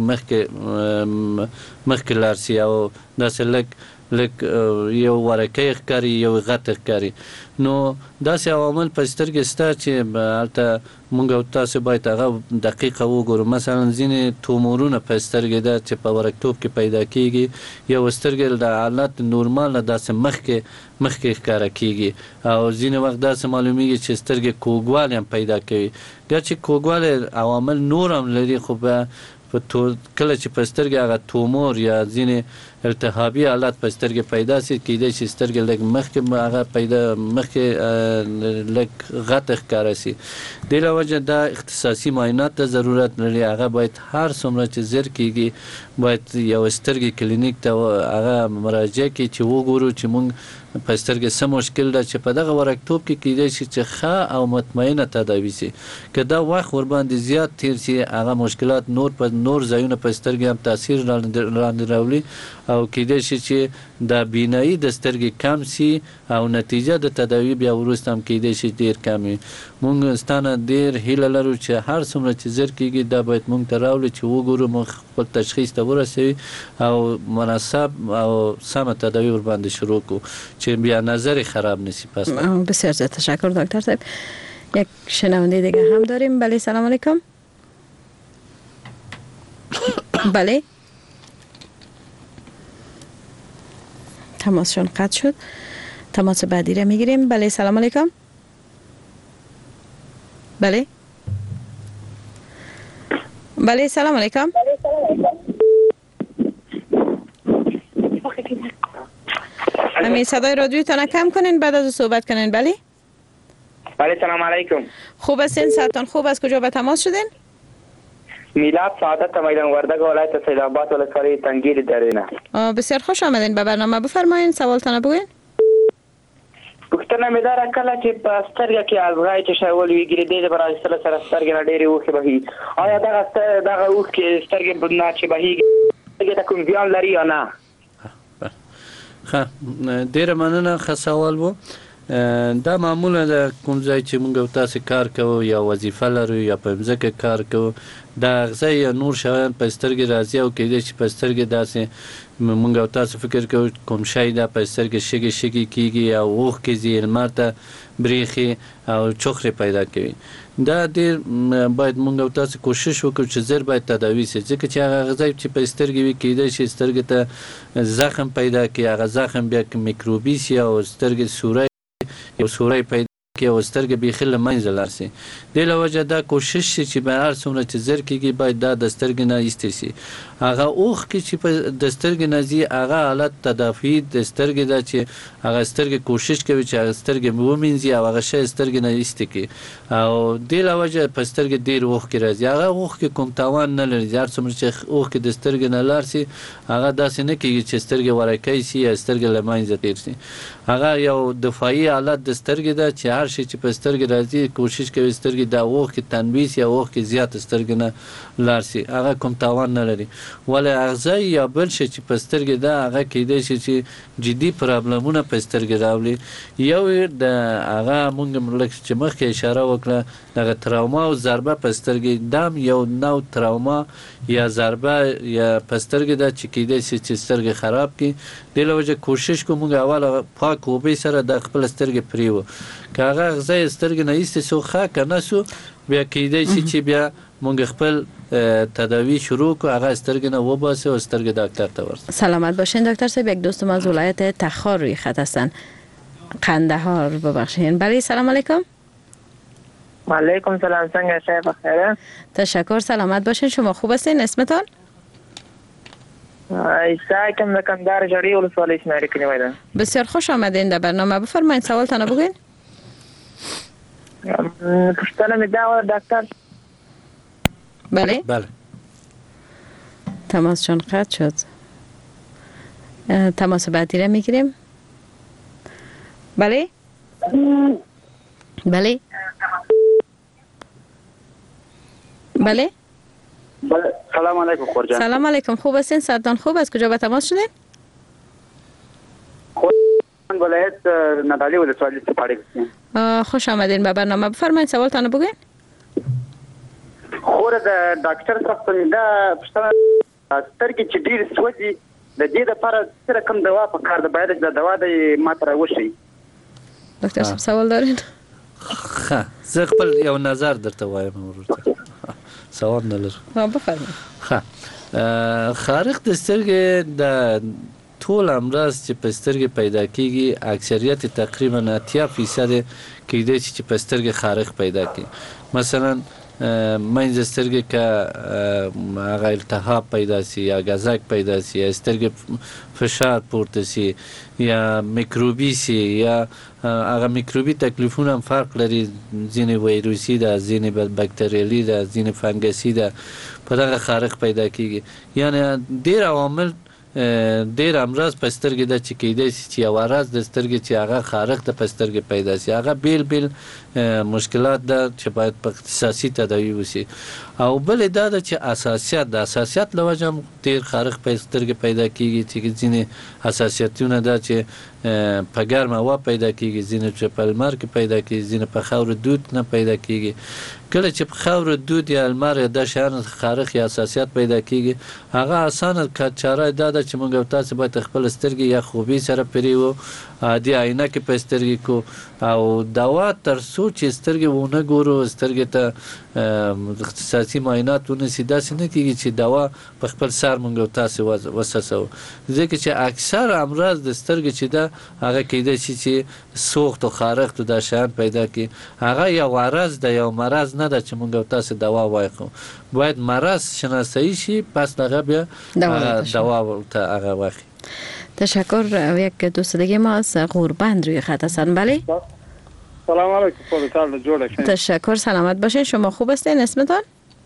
مخکې لاړ شي او داسې لږ یو ورکه ښکاري یو غټ ښکاري. نو داسې عوامل په سترګې شته چې هلته موږ او تاسو باید هغه دقیقه وګورو. مثلا ځینې تومورونه په سترګې ده چې په ورکتوب کې پیدا کیږي، یو سترګې د حالت نورمال نه داسې مخکې ښکاره کیږي، او ځینې وخت داسې معلومیږي چې سترګې کوږوالی هم پیدا کوي. ګرچې کوږوالی عوامل نور هم لري، خو کله چې په سترګې هغه تومور یا ځینې التهابي حالت په سترګې پیدا شي کیدای شي سترګې لږ مخکې لږ غټه ښکاره شي. دې له وجې دا اختصاصي معاینات ته ضرورت لري. هغه باید هر څومره چې زر کیږي باید یو سترګې کلینیک ته هغه مراجعه کړي چې وګورو چې موږ په سترګې څه مشکل ده چې په دغه ورکتوب کې کیدای شي چې ښه او مطمئنه تداوي شي. که دا وخت ورباندې زیات تیر شي هغه مشکلات نور ځایونه په سترګې هم تاثیر لاندې راولي او کیدای شي چې د بینایی د سترګې کم شي او نتیجه د تداوی بیا وروسته هم کیدای شي ډیر کم وي. موږ ستانه ډیر هیله لرو چې هر څومره چې زر کیږي دا باید موږ ته راولي چې وګورو موږ خپل تشخیص ته ورسوي او مناسب او سمه تداوی ورباندې شروع کړو چې بیا نظر خراب نشي. پس بسیار زیاد تشکر دکتر صاحب. یک شنونده دیگه هم داریم. بله سلام علیکم. بله تماسشون قطع شد. تماس بعدی را میگیریم. بله سلام علیکم. بله بله سلام علیکم. همین صدای رادیوتان کم کنین بعد از صحبت کنین. بله بله سلام علیکم. خوب هستین؟ صحتتان خوب است؟ کجا به تماس شدین؟ میلاد سعادت میدان وردگ ولایت سیدآباد ولسوالی تنگیر درینه. بسیار خوش آمدین به برنامه. بفرمایید سوالتان بگوین. پوښتنه مې دا راکړه چې په سترګه کې الوغای چې شاول ویګری دې برای سره سترګې نه ډېری وخت بهي آیا دغه وخت کې سترګې نه چې بهي دغه کوم بیان لري یا نه؟ ښه ډېره مننه. ښه سوال وو. دا معموله د کوم ځای چې موږ تاسو کار کوو یا وظیفه لرو یا په ځمکه کار کوو دا غذا یا نور شیان په سترګې راځي او کېدای شي په سترګې داسې موږ تاسو فکر کوو کوم شی دا په سترګې شګي کیږي او اوښ کې ځي لمر ته بریښي او چوخرې پیدا کوي. دا ډېر باید موږ تاسو کوشش وکړو چې زر باید تداوي شي ځکه چې هغه غذا چې په سترګې وي کېدای شي سترګې ته زخم پیدا کړي. هغه زخم بیا میکروبي شي او سترګې سوري پیدا کې او سترګې بیخي له منځه لاړ شي. دې له وجې دا کوشش شي چې به هر څومره چې زر کېږي باید دا د سترګې نه ایستې شي. هغه اوښ کې چې په د سترګې نه ځي هغه حالت تدافعي د سترګې ده چې هغه سترګې کوشش کوي چې هغه سترګې ومینځي او هغه شی سترګې نه ایستې کړي او دې له وجې په سترګې ډېر اوښ کې راځي. هغه اوښ کې کوم تاوان نه لري. هر څومره چې اوښ کې د سترګې نه لاړ شي هغه داسې نه کېږي چې سترګې ورکې شي یا سترګې له منځه تېر شي. هغه یو دفاعي حالت د سترګې ده چې هر شي چې په سترګې راځي کوشش کوي سترګې د اوښ کې تنویس یا اوښ کې زیات سترګې نه لاړ شي. هغه کوم تاوان نه لري. ولې اغذا یا بل شي چې په سترګې ده هغه کېدای شي چې جدي پرابلمونه په سترګې راولي. یو د هغه موږ لکه چې مخکې اشاره وکړه دغه تراوما او ضربه په سترګې دام یو نوع تراوما یا ضربه یا په سترګې ده چې کېدای شي چې سترګې خراب کړي. دې له وجې کوشش کوو موږ اول پاک اوبه سره د خپل سترګې پرېوو. که هغه اغذا یې سترګې نه ایستې سو ښه که نه سو بیا کېدای شي چې بیا موږ خپل تداوی شروع کو هغه سترګې نه وباسه و سترګې دکتر ته ورسه. سلامت باشین دکتر صاحب. یک دوستم از ولایت تخار روی خط هستن. قندهار ببخشین. بله سلام علیکم. علیکم سلام. څنګه شای بخیره؟ تشکر. سلامت باشین. شما خوب هستین؟ اسمتان؟ ایسا کم د کندهار جاری ولسوالی شماری کنی میدان. بسیار خوش آمدین در برنامه. بفرمایید سوالتان بگوین. پوښتنه می دا دکتر. بله بله تماس چون قطع شد. تماس بعدی را میگیریم. بله بله بله سلام علیکم خورجان. سلام علیکم. خوب هستین؟ صداتان خوب است؟ کجا به تماس شدین؟ خورجان ولایت ندالی ولسوالی سپاړی. خوش آمدین به برنامه. بفرمایید سوالتان بگوین. خور د ډاکټر صاحب دا پښتنه سترګې چې ډېر سوځي د دې لپاره سره کوم دوا په کار ده باید د دوا د ماتره وشي. ډاکټر صاحب سوال دارین؟ ښه زه خپل یو نظر درته وایم ورته. سوال نه لرم. بفرمایئ. ښه خارق د سترګې د ټول امراض چې په سترګې پیدا کیږي اکثریت تقریبا 80% کېدای شي چې په سترګې خارق پیدا کړي. مثلا منځ سترګې که هغه التهاب پیدا شي یا غزک پیدا شي یا سترګې فشار پورته شي یا میکروبي شي یا هغه میکروبي تکلیفونه هم فرق لري. ځینې ویروسي ده، ځینې بکتریالي ده، ځینې فنګسي ده. په دغه خارق پیدا کیږي. یعنی ډېر عوامل ډېر امراض په سترګې ده چې کېدای شي چې یو ورځ د سترګې چې هغه خارق ته په سترګې پیدا شي. هغه بیل بیل مشکلات ده چې باید په اختصاصي تداوي وشي. او بل دا ده چې اساسیت د اساسیت له وجې هم ډېر خارق په سترګې پیدا کیږي چې ځینې اساسیتونه ده چې په ګرمه هوا پیدا کیږي، ځینې چې په لمر کې پیدا کیږي، ځینې په خاورو دود نه پیدا کیږي. کله چې په خاورو دود یا لمر یا د شیان خارق یا اساسیت پیدا کیږي هغه اسانه چاره دا ده چې موږ تاسو باید خپل سترګې یا خوبي سره پریو عادي عینه کې په سترګې کو او دوا تر څو چې سترګې ونه ګورو سترګې ته اختصاصي معاینات ونشي داسې نه کیږي چې دوا په خپل سر موږ تاسو وسوسو. ځکه چې اکثر امراض د سترګې چې ده هغه کېدای شي چې سوخت او خارق د شیان پیدا کړي. هغه یو عرض ده، یو مرض نه ده چې موږ تاسو دوا وایو. باید مرض شناسایی شي پس هغه بیا دوا ته هغه واخلي. تشکر. یک دوست دیگه ما از غوربند روی خط هستن. بله سلام علیکم. خودتان جوړه شئ. تشکر. سلامت باشین. شما خوب هستین؟ اسمتان؟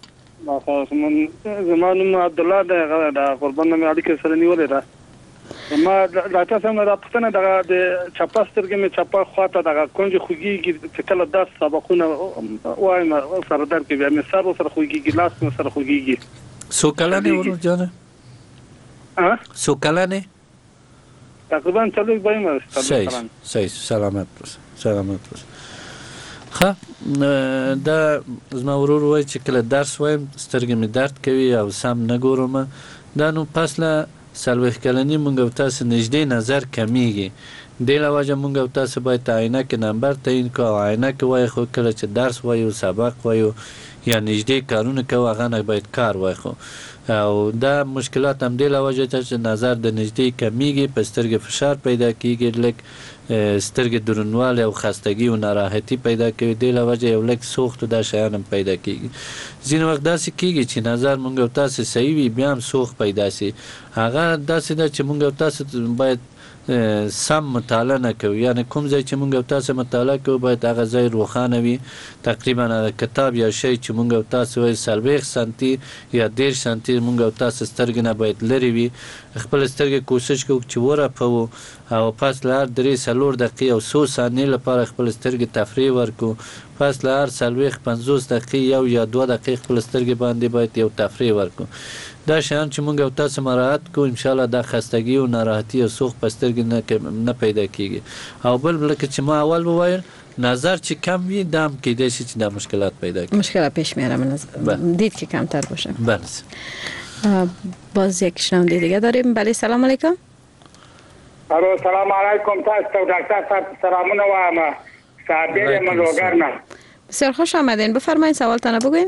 زما نوم عبدالله دی د قربان مې اړیکه سره نیولې ده ما ډاکټر صاحب دا پښتنه د چپا سترګې مې چپا خواته د کونج خوږیږي چې کله درس سبقونه وایم سره درک بیا مې سره خوږیږي لاس مې سره خوږیږي سو کلانه ورو جانه سو کلانه تقریبا چلو بایم صحیح سلامت باش ها دا زما ورور وای چې کله درس وایم سترګې مې درد کوي او سم نه ګورم دا نو پسله سلوخ کلنی مونږ او تاسو نږدې نظر کمیږي د لواجه مونږ او تاسو باید عینه کې نمبر تعیین کو عینه کې وای خو کله چې درس وایو سبق وایو یا نږدې کارونه کوي هغه نه باید کار وای خو او دا مشکلات هم د لواجه چې نظر د نږدې کمیږي په سترګې فشار پیدا کیږي لکه سترګې درنواله او خستګي او ناراحتي پیدا کوي د لواجه یو لک سوخت د شیان پیدا کیږي ځینې وخت داسې کیږي چې نظر مونږ او تاسو صحیح وي بیا هم سوخت پیدا سي هغه داسې ده چې مونږ او تاسو باید سم مطالعه نه کوي یعنی کوم ځای چې مونږ او تاسو مطالعه کوو باید هغه ځای روښانه وي تقریبا کتاب یا شی چې مونږ او تاسو وایي 40 سانتي یا 10 سانتي مونږ او تاسو سترګې نه باید لري وي خپل سترګې کوشش کوو چې ورپو او پس لهر 3-4 دقیقې او 100 ثانیې لپاره خپل سترګې تفریح ورکو پس لهر 40-50 دقیقې یو یا 2 دقیقې خپل سترګې باندې باید یو تفریح ورکو دا شیان چې مونږ او تاسو مراعات کو ان شاء الله دا خستګي او ناراحتي او سوخت په سترګې نه پیدا کیږي او بل چې ما اول وویل نظر چې کم وي دام کېدای شي چې دا مشکلات پیدا کړي مشکلات پیش میاره دید که کمتر باشه بله باز یک شنونده دیگه داریم بله سلام علیکم سلام علیکم تاسو دکتر صاحب سلامونه وایم صابر من روغرنا بسیار خوش آمدین بفرمایید سوالتان بگوین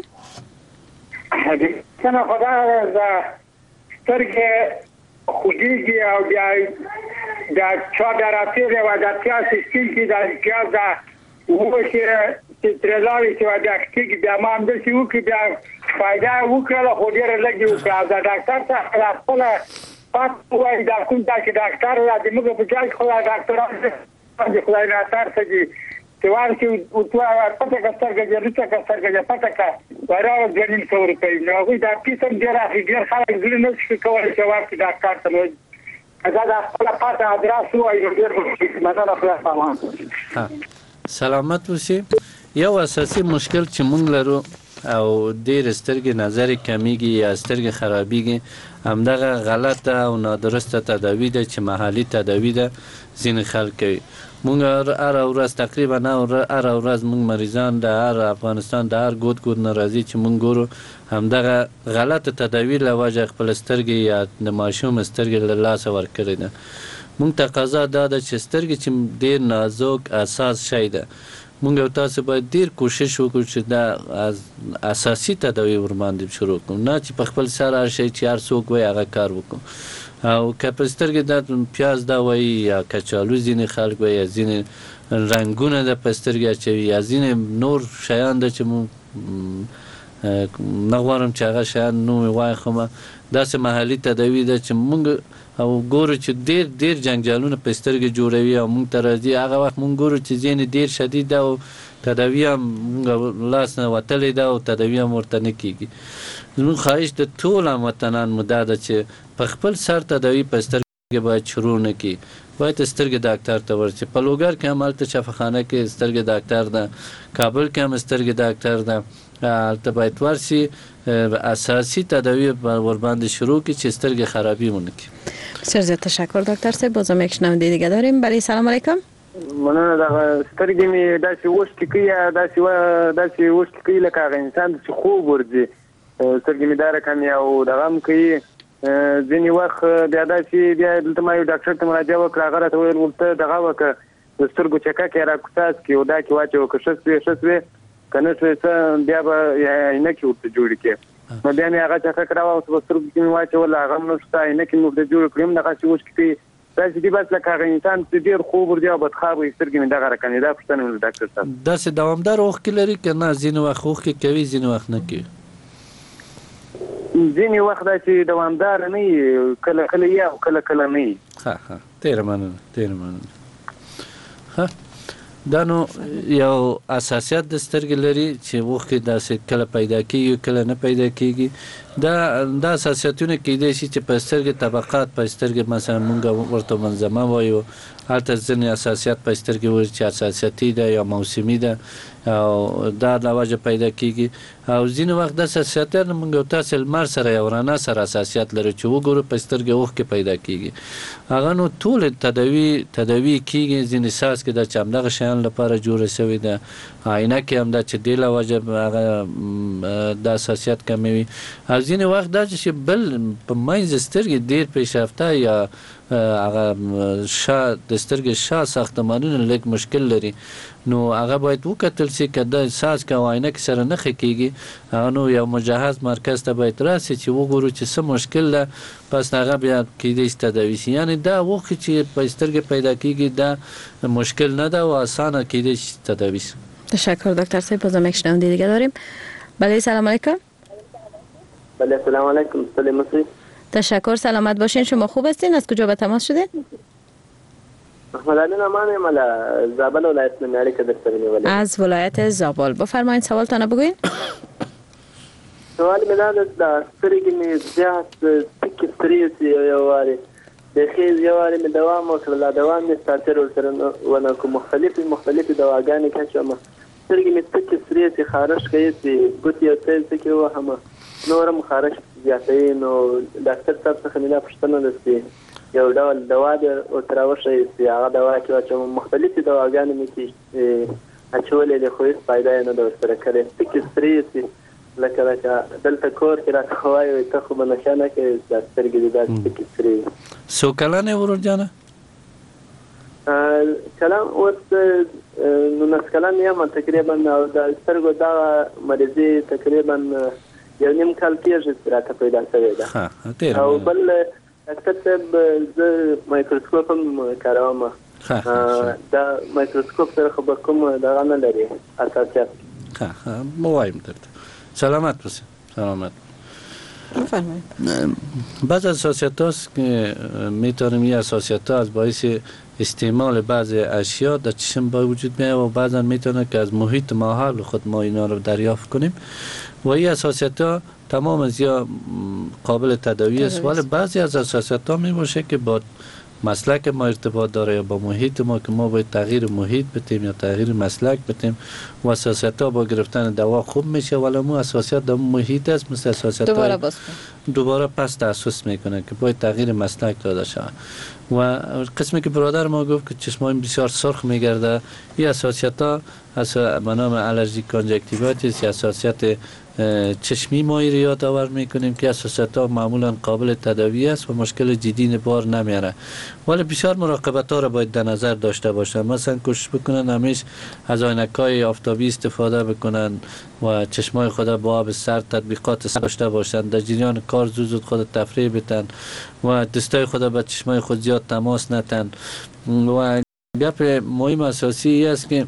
څنګه خدا سترګې خوږیږي او بیا د چا دراتې دی و د پیاز سپین کې د پیاز وښه چې ترلاوي چې د اکتیګ بیا ما هم داسې وکړي بیا فایده وکړله خو ډېره لږې وکړه د ډاکټر څخه خپله پات وایي دا کوم دا چې ډاکټر را د موږ په جای خو ډاکټران د خدای ناتار څه دي سوال چې پته کسترګه جلوسه کسترګه پته کا وراره ځنین څور کوي نو هغه دا کیسه ډیر اخیګر خلک ځل نه شي کولای چې ورته ډاکټر ته وایي دا خپل پته ادرس وایي ډیر مدار خپل سلامت اوسئ یو اساسي مشکل چې مونږ لرو او ډیر سترګې نظر کمیږي یا سترګې خرابېږي همدغه غلطه او نادرسته تداوی ده چې محلي تداوی ده ځینې خلک کوي مونږ هر ورځ تقریبا هر ورځ مونږ مریضان د هر افغانستان د هر ګوټ نه راځي چې مونږ ګورو همدغه غلطه تداوی له وجه خپل سترګې یا د ماشوم سترګې له لاسه ورکړې ده مونږ تقاضا دا ده چې سترګې چې ډیر نازک اساس شی ده مونږ او تاسو باید ډیر کوشش وکړو چې دا اساسي تداوی ورباندې شروع کړو نه چې په خپل سره هر شی چې هر څوک وایي هغه کار وکړو او که په سترګې د پیاز دا وایي یا کچالو ځینې خلک وایي یا ځینې رنګونه د په سترګې اچوي یا ځینې نور شیان ده چې مونږ نه غواړم چې هغه شیان نوم یې وایخم داسې محلي تداوی ده چې مونږ او ګورو چې ډیر جنجالونه په سترګې جوړوي او مونږ ته راځي هغه وخت مونږ ګورو چې ځینې ډیر شدید ده او تداوی هم مونږ لاس نه وتلی ده او تداوی هم ورته نه کېږي زموږ خواهش د ټول هموطنانو دا ده چې په خپل سر تداوی په سترګې باید شروع نه کړي باید سترګې ډاکټر ته ورشي په لوګر کې هم هلته شفاخانه کې سترګې ډاکټر ده کابل کې هم سترګې ډاکټر ده هلته باید ورشي اساسي تداوی ورباندې شروع کړي چې سترګې خرابی ونه کړي بسیار زیاد تشکر دکتر صاحب بازم یک شنونده دیگه داریم بله سلام علیکم مننه دا سترګې مې داسې وښکې کوي داسې وښکې کوي لکه هغه انسان چې خوب ورځي سترګې مې دا رقم او دغه هم کوي ځینې وخت بیا داسې بیا دلته ما یو ډاکټر ته مراجعه وکړه هغه راته ویل ورته دغه وکړه د سترګو چکه کې راکوڅاس کړي او دا کې واچوه که ښه شوې که نه شوې څه بیا به عینکې ورته جوړې کړې نو بیا مې هغه چکه کې راواوسه په سترګو کې مې واچول هغه هم نشته عینکې مې ورته جوړې کړې هم دغسې وښکې کوي داسې دي بس لکه هغه انسان چې ډېر خوب ورځي او بدخواب وي سترګې مې دغه رقم دا پوښتنه مې ډاکټر صاحب داسې دوامدار اوښکې لري که نه ځینې وخت اوښکې کوي ځینې وخت نه کوي ځینې وخت داسې دوامدار نه وي کله کله یې او کله کله نه وي ډېره مننه ښه دا نو یو اساسیت د سترګې لري چې وخت داسې کله پیدا کیږي کله نه پیدا کیږي. دا اساسیتونه کېدای شي چې په سترګې طبقات په سترګې مثلا مونږ ورته منظمه وایو، هلته ځینې اساسیت په سترګې وایي چې اساسیتي ده یا موسمي ده او دا د وجه پیدا کیږي. او ځینې وخت د اساسیتونه مونږ تاسو لمر سره یا ورانه سره اساسیت لري چې وګورو په سترګې اوخ کې پیدا کیږي. هغه نو ټول تداوی کیږي. ځینې ساس کې د چمدغه شیان لپاره جوړه شوې ده، آینه کې هم دا چې د له وجه هغه د اساسیت کموي. او ځینې وخت دا چې بل په منځ سترګې ډېر پیشرفته یا هغه د سترګې شا ساختمانونه لږ مشکل لري، نو هغه باید وکتل شي که د ساز که آینه کې سره نه ښه کېږي، هغه نو یو مجهز مرکز ته باید راسي چې وګورو چې څه مشکل ده، پس هغه بیا کېدای شي تداوي شي. یعنې دا وخت چې په سترګې پیدا کېږي دا مشکل نه ده و آسانه کېدای شي تداوی شي. تشکر دکتر صاحب. بازم یک شنونده دیگه داریم. بله سلام علیکم. بله سلام علیکم. سلام علیکم. تشکر. سلامت باشین. شما خوب هستین؟ از کجا به تماس شدین؟ محمد علی نعمانی مال زابل ولایت نمیاری که در سرینی. از ولایت زابل. بفرمایید سوالتان بگوین. سوال میداد در سرگی می زیاد تک استریسی یا واری بخیز یا واری می دوام وکرد دوام می استاتر و نکو مختلفی دواگانی که شما سرگی می تک استریسی خارش کهیسی گوتی و تیل تکی و همه نورم خارش زیادهی نو دکتر صاحب سخنینا پشتنو دستی یو ډول دوا ده او تراوشه سی هغه دوا کې چې مختلفي دواګانې مې کې اچولې له خو هیڅ فایده نه ده ورسره کړې. تک استریسی لکه دلته کور کې راته خوایي ته خو به نشه نه کوې دا سترګې دې داسې تک استری. څو کلن یې ورور جانه؟ کلن اوس 19 کلن یم تقریبا. او د سترګو دغه مریضي تقریبا یو نیم کال کېږي چې راته پیدا شوې ده. او بل ډاکټر صاحب زه مایکروسکوپ هم کاروم. دا مایکروسکوپ سره خو به کوم دغه نه لري اساسیت. موایم درته. سلامت باشید. سلامت. بعض اساسیت هاست که میتونیم این اساسیت ها از باعث استعمال بعض اشیا در چشم با وجود میاد و بعضا میتونه که از محیط ما حول خود ما اینا رو دریافت کنیم و این اساسیت ها تمام از یا قابل تداوی است، ولی بعضی از اساسیت ها می باشه که با مسلک ما ارتباط داره یا با محیط ما که ما باید تغییر محیط بتیم یا تغییر مسلک بتیم و اساسیت ها با گرفتن دوا خوب میشه، ولی مو اساسیت در محیط است مثل اساسیت دوباره پس تاسیس میکنه که باید تغییر مسلک داده شود. و قسمی که برادر ما گفت که چشمان بسیار سرخ میگرده، این اساسیت ها به نام الرژی کانجکتیوایتیس یا اساسیت چشمی ما را یاد آور میکنیم که اساسیت ها معمولا قابل تداوی است و مشکل جدی بار نمیاره، ولی بسیار مراقبت ها را باید در نظر داشته باشن. مثلا کوشش بکنن همیشه از عینک‌های آفتابی استفاده بکنن و چشمای خود با آب سرد تطبیقات سرد داشته باشن، در جریان کار زود خود تفریح بتن و دستای خود به چشمای خود زیاد تماس نتن. و گپ مهم اساسی است که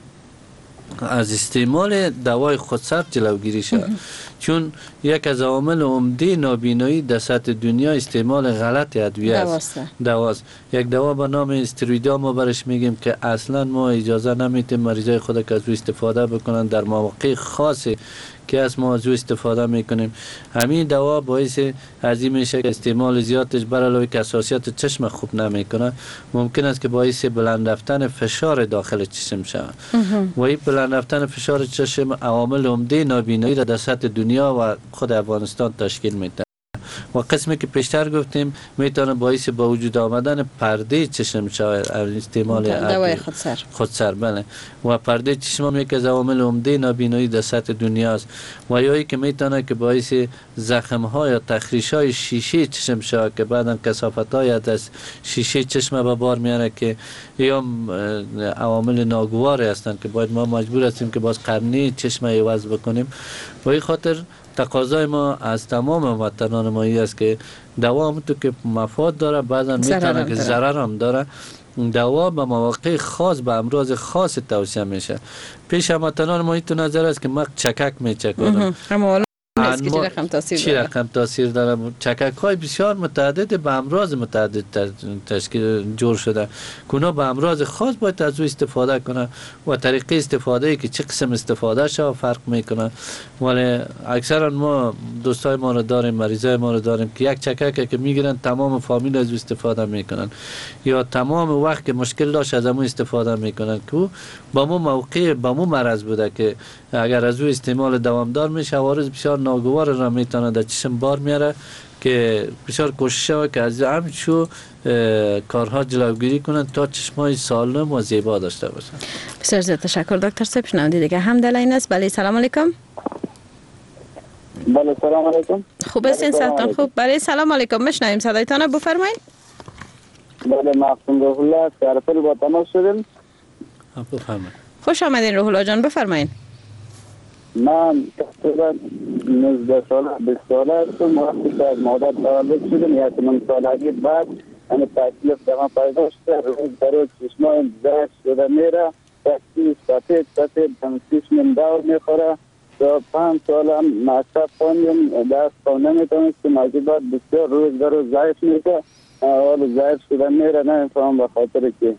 از استعمال دوای خودسر جلوگیری شود، چون یک از عوامل عمده نابینایی در سطح دنیا استعمال غلط ادویه است. یک دوا به نام استروئیدا ما برش میگیم که اصلا ما اجازه نمیدیم مریضای خود که از او استفاده بکنن در مواقع خاصی که از ما از او استفاده میکنیم. همین دوا باعث ازی میشه که استعمال زیادش بر علاوه که اساسیت چشم خوب نمیکنه ممکن است که باعث بلند رفتن فشار داخل چشم شود و این بلند رفتن فشار چشم عوامل عمده نابینایی را در سطح دنیا و خود افغانستان تشکیل میده. و قسمی که پیشتر گفتیم میتونه باعث با وجود آمدن پرده چشم شود استعمال دوای خودسر. بله. و پرده چشم هم یک از عوامل عمده نابینایی در سطح دنیا است و یا که میتونه که باعث زخم ها یا تخریش های شیشه چشم شود که بعدا کثافت های از شیشه چشم به بار میاره که یا عوامل ناگوار هستند که باید ما مجبور هستیم که باز قرنی چشم عوض بکنیم. و این خاطر تقاضای ما از تمام وطنان ما است که دوا هم تو که مفاد داره بعضا میتونه که ضرر هم داره. دوا به مواقع خاص به امراض خاص توصیه میشه. پیش هموطنان ما تو نظر است که ما چکک میچکنم است که چه رقم تاثیر داره. چکک های بسیار متعدد به امراض متعدد تشکیل جور شده که به امراض خاص باید از او استفاده کنه و طریقه استفاده که چه قسم استفاده شه فرق میکنه. ولی اکثرا ما دوستای ما رو داریم، مریضای ما رو داریم که یک چکک که میگیرن تمام فامیل از او استفاده میکنن یا تمام وقت که مشکل داشت از امو استفاده میکنن که با مو موقع با مو مرض بوده که اگر از او استعمال دوامدار میشه عوارض بسیار ناگوار را میتونه در چشم بار میاره که بسیار کوشش شود که از همچو کارها جلوگیری کنند تا چشمای سالم و زیبا داشته باشند. بسیار زیاد تشکر دکتر صاحب. شنونده دیگه هم در لاین است. بله سلام علیکم. بله سلام علیکم. خوب هستین صحتان خوب؟ بله سلام علیکم. میشنویم صدایتان بفرمایید. بله معصوم روح الله سرپل با تماس شدیم. بفرمایید. خوش آمدین روح الله جان بفرمایید. من تقریبا 19 ساله 20 ساله هستم. وقتی که از مادر تولد شدم 1 سالگی بعد انا تکلیف در من پیدا شد. روز به روز چشمایم زرد شده میره، سفید چشمم دور میخوره. تا 5 سالم مکتب خوندم، درس خوندم نمیتونستم. از بعد بسیار روز به روز ضعیف میشه، حال ضعیف شده میره. نمیفهم به خاطر که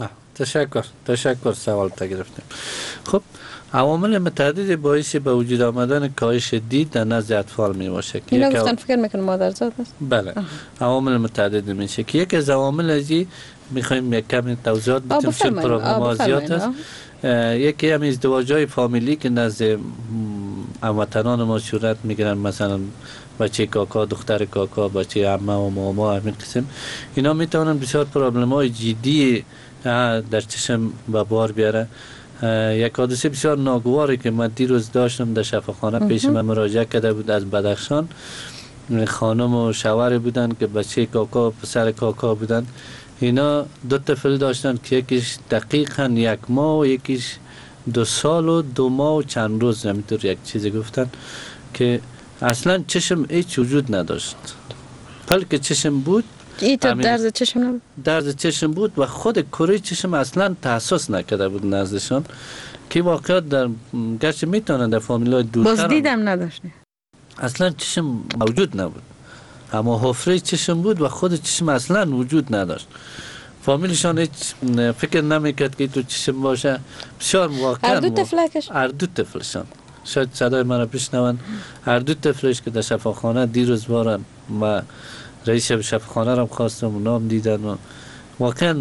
تشکر سوال تا گرفتیم. خب عوامل متعدد باعث به وجود آمدن کاهش دید در نزد اطفال می باشه. اینا گفتن فکر میکنم مادرزاد است. بله عوامل متعدد میشه که یکی از عوامل ازی میخوایم یک کمی توضیحات بدیم چون پروگرام زیاد است. یکی هم ازدواج‌های فامیلی که نزد هموطنان ما صورت میگیرن، مثلا بچه کاکا، دختر کاکا، بچه عمه و ماما، همین قسم اینا میتونن بسیار پروبلم‌های جدی در چشم به بار بیاره. یک حادثه بسیار ناگواری که من دیروز داشتم در شفاخانه پیش من مراجعه کرده بود از بدخشان. خانم و شوهر بودن که بچه کاکا و پسر کاکا بودن. اینا 2 طفل داشتن که یکیش دقیقاً 1 ماه و یکیش 2 سال و 2 ماه و چند روز، همینطور یک چیزی گفتن که اصلا چشم هیچ وجود نداشت. بلکه چشم بود، درد چشم نبود، درد چشم بود و خود کره چشم اصلا تحسس نکرده بود نزدشان که واقعا در گرچه میتونن در فامیلای دورتر باز دیدم نداشت، اصلا چشم موجود نبود، اما حفره چشم بود و خود چشم اصلا وجود نداشت. فامیلشان هیچ فکر نمیکرد که تو چشم باشه. بسیار واقعا هر دو طفلشان شاید صدای من را بشنون، هر دو طفلش که در شفاخانه دیروز بارن و رئیس شفاخانه را خواستم و نام دیدن و واقعا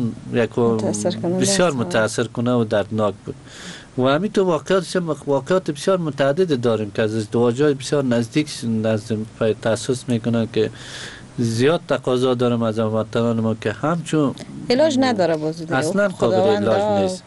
بسیار متاثر کنه و دردناک بود. و همین تو واقعات بسیار متعدد داریم که از ازدواج‌های بسیار نزدیک تاسیس میکنن که زیاد تقاضا دارم از هموطنان ما که همچون علاج نداره بازی اصلا قابل علاج نیست.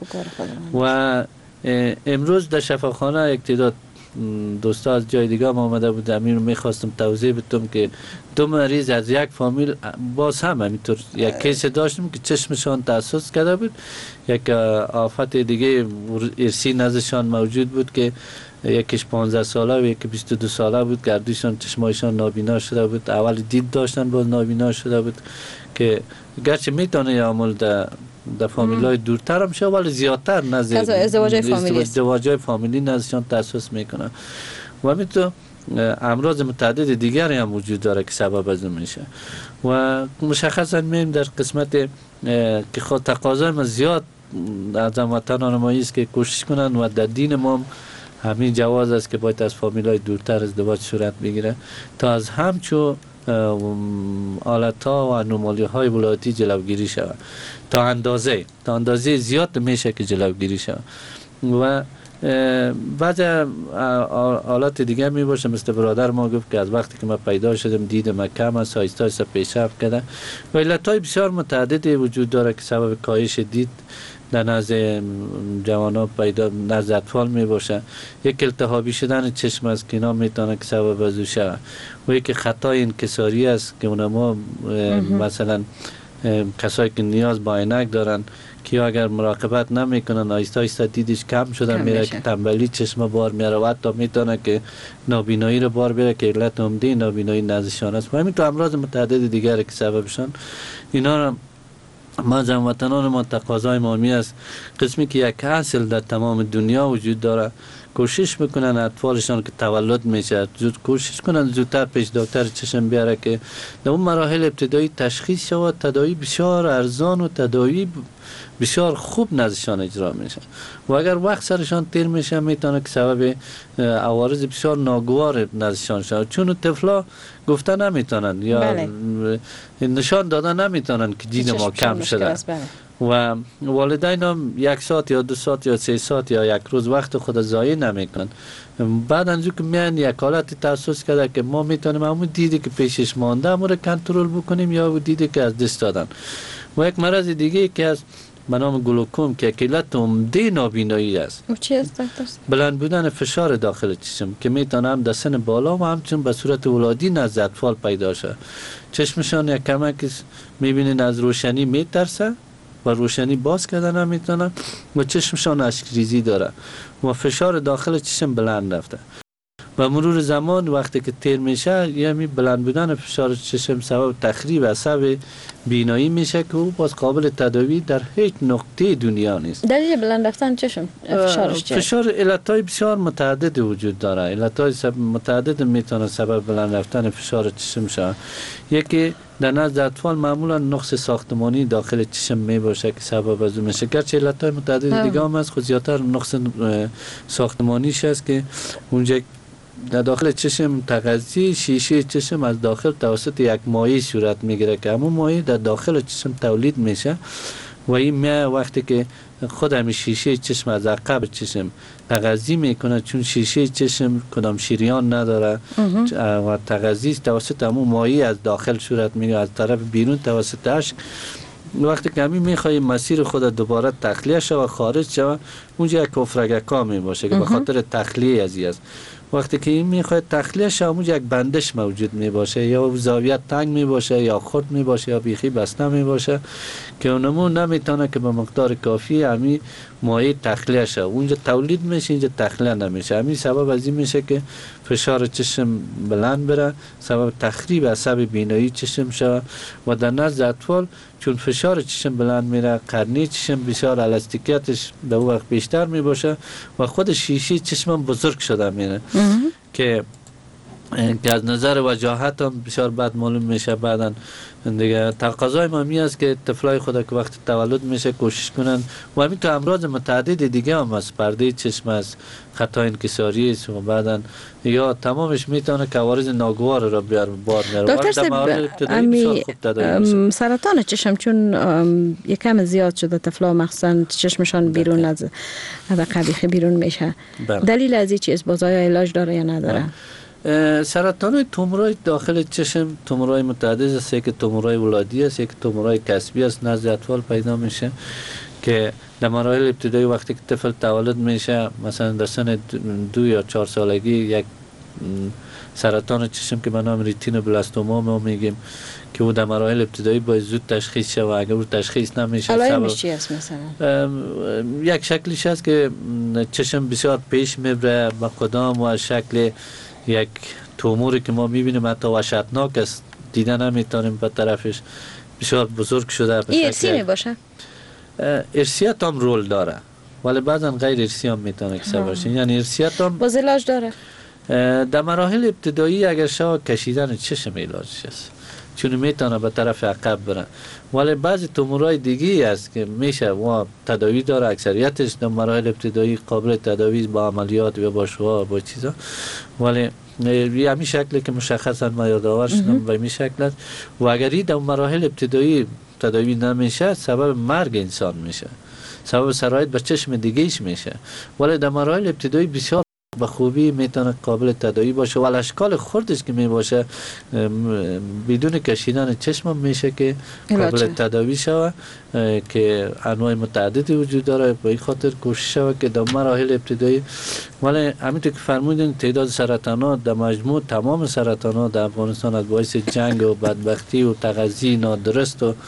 و امروز در شفاخانه یک تعداد دوستا از جای دیگه آمده بود، همین رو میخواستم توضیح بدم که 2 مریض از یک فامیل باز هم همینطور یک کیس داشتیم که چشمشان تاسیس کرده بود. یک آفت دیگه ارثی نزدشان موجود بود که یکیش 15 ساله و یکی 22 ساله بود، گردوشان چشمایشان نابینا شده بود. اول دید داشتن باز نابینا شده بود که گرچه میتونه عامل در فامیلای دورتر هم شد ولی زیادتر نزد ازدواج‌های فامیلی نزدشان تاسیس میکنه. و همینطور امراض متعدد دیگری هم وجود داره که سبب از میشه. و مشخصا می‌بینیم در قسمت که خود تقاضای ما زیاد از هموطنان ما است که کوشش کنن و در دین ما همین جواز است که باید از فامیلای دورتر ازدواج صورت بگیره تا از همچو حالت‌ها و انومالی‌های ولادتی جلوگیری شود. تا اندازه زیاد میشه که جلوگیری شود. و بعضی حالات دیگه می باشه مثل برادر ما گفت که از وقتی که من پیدا شدم دید من کم است، آهسته آهسته پیشرفت کرده. و علت‌های بسیار متعددی وجود داره که سبب کاهش دید در نزد جوانان پیدا نزد اطفال می باشه. یک التهابی شدن چشم است که اینا میتونه که سبب از او شود. و یک خطای انکساری است که اونما مثلا کسایی که نیاز با عینک دارن که اگر مراقبت نمیکنن آهسته آهسته دیدش کم شده میره که تنبلی چشم بار میاره و حتی میتونه که نابینایی رو بار بیاره که علت عمده نابینایی نزدشان است. و همین تو امراض متعدد دیگر که سببشان اینا رو ما از هموطنان ما تقاضای ما است. قسمی که یک اصل در تمام دنیا وجود داره کوشش میکنن اطفالشان که تولد میشه کوشش کنن زودتر پیش دکتر چشم بیاره که در اون مراحل ابتدایی تشخیص شود. تداوی بسیار ارزان و تداوی بسیار خوب نزدشان اجرا میشه و اگر وقت سرشان تیر میشه میتونه که سبب عوارض بسیار ناگوار نزدشان شود، چون طفلا گفته نمیتونن یا نشان دادن نمیتونن که دید ما کم شده و والدین هم 1 ساعت یا 2 ساعت یا 3 ساعت یا 1 روز وقت خود ضایع نمیکنن. بعد از که میان یک حالت تاسیس کرده که ما میتونیم همون دیدی که پیشش مانده همون رو کنترل بکنیم یا دیدی که از دست دادن. و یک مرض دیگه که از به نام گلوکوم که علت عمده نابینایی است. او چی است دکتر؟ بلند بودن فشار داخل چشم که میتونه هم در سن بالا و همچنین به صورت ولادی نزد اطفال پیدا شه. چشمشان یک کمک میبینین از روشنی میترسه و روشنی باز کردن هم میتونه و چشمشان اشکریزی داره و فشار داخل چشم بلند رفته و مرور زمان وقتی که تیر میشه یعنی بلند بودن فشار چشم سبب تخریب عصب بینایی میشه که او باز قابل تداوی در هیچ نقطه دنیا نیست. دلیل بلند رفتن چشم فشارش چیه؟ فشار علتهای بسیار متعدد وجود داره. علتهای متعدد میتونه سبب بلند رفتن فشار چشم شود. یکی در نزد اطفال معمولا نقص ساختمانی داخل چشم می باشه که سبب از اون میشه، گرچه علتهای متعدد دیگه هم هست، خود زیادتر نقص ساختمانیش هست که اونجا در داخل چشم تغذیه شیشه چشم از داخل توسط یک مایع صورت میگیره که همون مایع در داخل چشم تولید میشه و این وقتی که خود همین شیشه چشم از عقب چشم تغذیه میکنه، چون شیشه چشم کدام شریان نداره و تغذیه توسط همون مایع از داخل صورت میگیره از طرف بیرون توسط اشک. وقتی که همین میخوایی مسیر خود دوباره تخلیه شود خارج شود اونجا یک کفرگکا می باشه که به خاطر تخلیه ازی است. وقتی که این میخواد تخلیه شود اونجا یک بندش موجود می باشه یا زاویه تنگ می باشه یا خرد می باشه یا بیخی بسته می باشه که اونمون نمیتونه که به مقدار کافی همین مایع تخلیه شود. اونجا تولید میشه اینجا تخلیه نمیشه. همین سبب از این میشه که فشار چشم بلند بره، سبب تخریب عصب بینایی چشم شود و در نزد اطفال چون فشار چشم بلند میره قرنی چشم بسیار الاستیکیتش در وقت بیشتر می باشه و خود شیشه چشم بزرگ شده میره که از نظر وجاهت هم بسیار بد معلوم میشه. بعدا دیگه تقاضای ما می است که طفلای خود که وقت تولد میشه کوشش کنن و همین تو امراض متعدد دیگه هم است، پرده چشم است، خطا انکساری است و بعدا یا تمامش میتونه که عوارض ناگوار را بار میاره. دکتر صاحب سرطان چشم چون یکم زیاد شده طفلا مخصوصا چشمشان بیرون از قبیخه بیرون میشه، دلیل از این چیز بازآیا علاج داره یا نداره؟ سرطان تومورای داخل چشم تومورای متعدد است که تومورای ولادی است، یک تومورای کسبی است نزد اطفال پیدا میشه که در مراحل ابتدایی وقتی که طفل تولد میشه مثلا در سن 2 یا 4 سالگی یک سرطان چشم که به نام ریتینوبلاستوما ما میگیم که او در مراحل ابتدایی باید زود تشخیص شه و اگر او تشخیص نمیشه علائمش چی است مثلا؟ یک شکلیش هست که چشم بسیار پیش میبره با قدام و شکل یک توموری که ما میبینیم حتی وحشتناک است، دیدن نمیتونیم به طرفش، بسیار بزرگ شده. این ارسی میباشه؟ ارسیت هم رول داره ولی بعضا غیر ارسی هم میتونه کسا باشه، یعنی ارسیت هم باز علاج داره؟ در مراحل ابتدایی اگر شما کشیدن چشم علاجش است چون میتونه به طرف عقب بره، ولی بعضی تومورای دیگه است که میشه و تداوی داره، اکثریتش در مراحل ابتدایی قابل تداوی با عملیات و با شعاع با چیزا، ولی همین شکلی که مشخصا ما یادآور شدم و همین شکل است و اگر در مراحل ابتدایی تداوی نمیشه سبب مرگ انسان میشه، سبب سرایت به چشم دیگهش میشه، ولی در مراحل ابتدایی بسیار به خوبی میتونه قابل تداوی باشه و اشکال خردش که می باشه بدون کشیدن چشم میشه که قابل تداوی شود که انواع متعددی وجود داره. به این خاطر کوشش شود که در مراحل ابتدایی، ولی همینطور که فرمودین تعداد سرطانات در مجموع تمام سرطانات در افغانستان از باعث جنگ و بدبختی و تغذیه نادرست و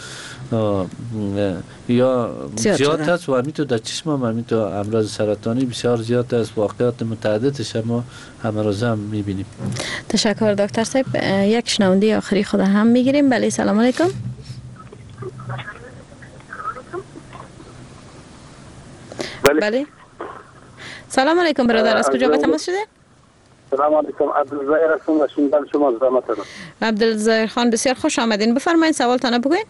یا زیاد است و همینطور در چشم هم همینطور امراض سرطانی بسیار زیاد است، واقعات متعددش ما همه روزه هم میبینیم. تشکر دکتر صاحب. یک شنونده آخری خود هم میگیریم. بله سلام علیکم. بله سلام علیکم برادر، از کجا به تماس شده؟ سلام علیکم، عبدالظاهر هستم و شنیدن شما زحمت دارم. عبدالظاهر خان بسیار خوش آمدین، بفرمایید سوالتان بگوین.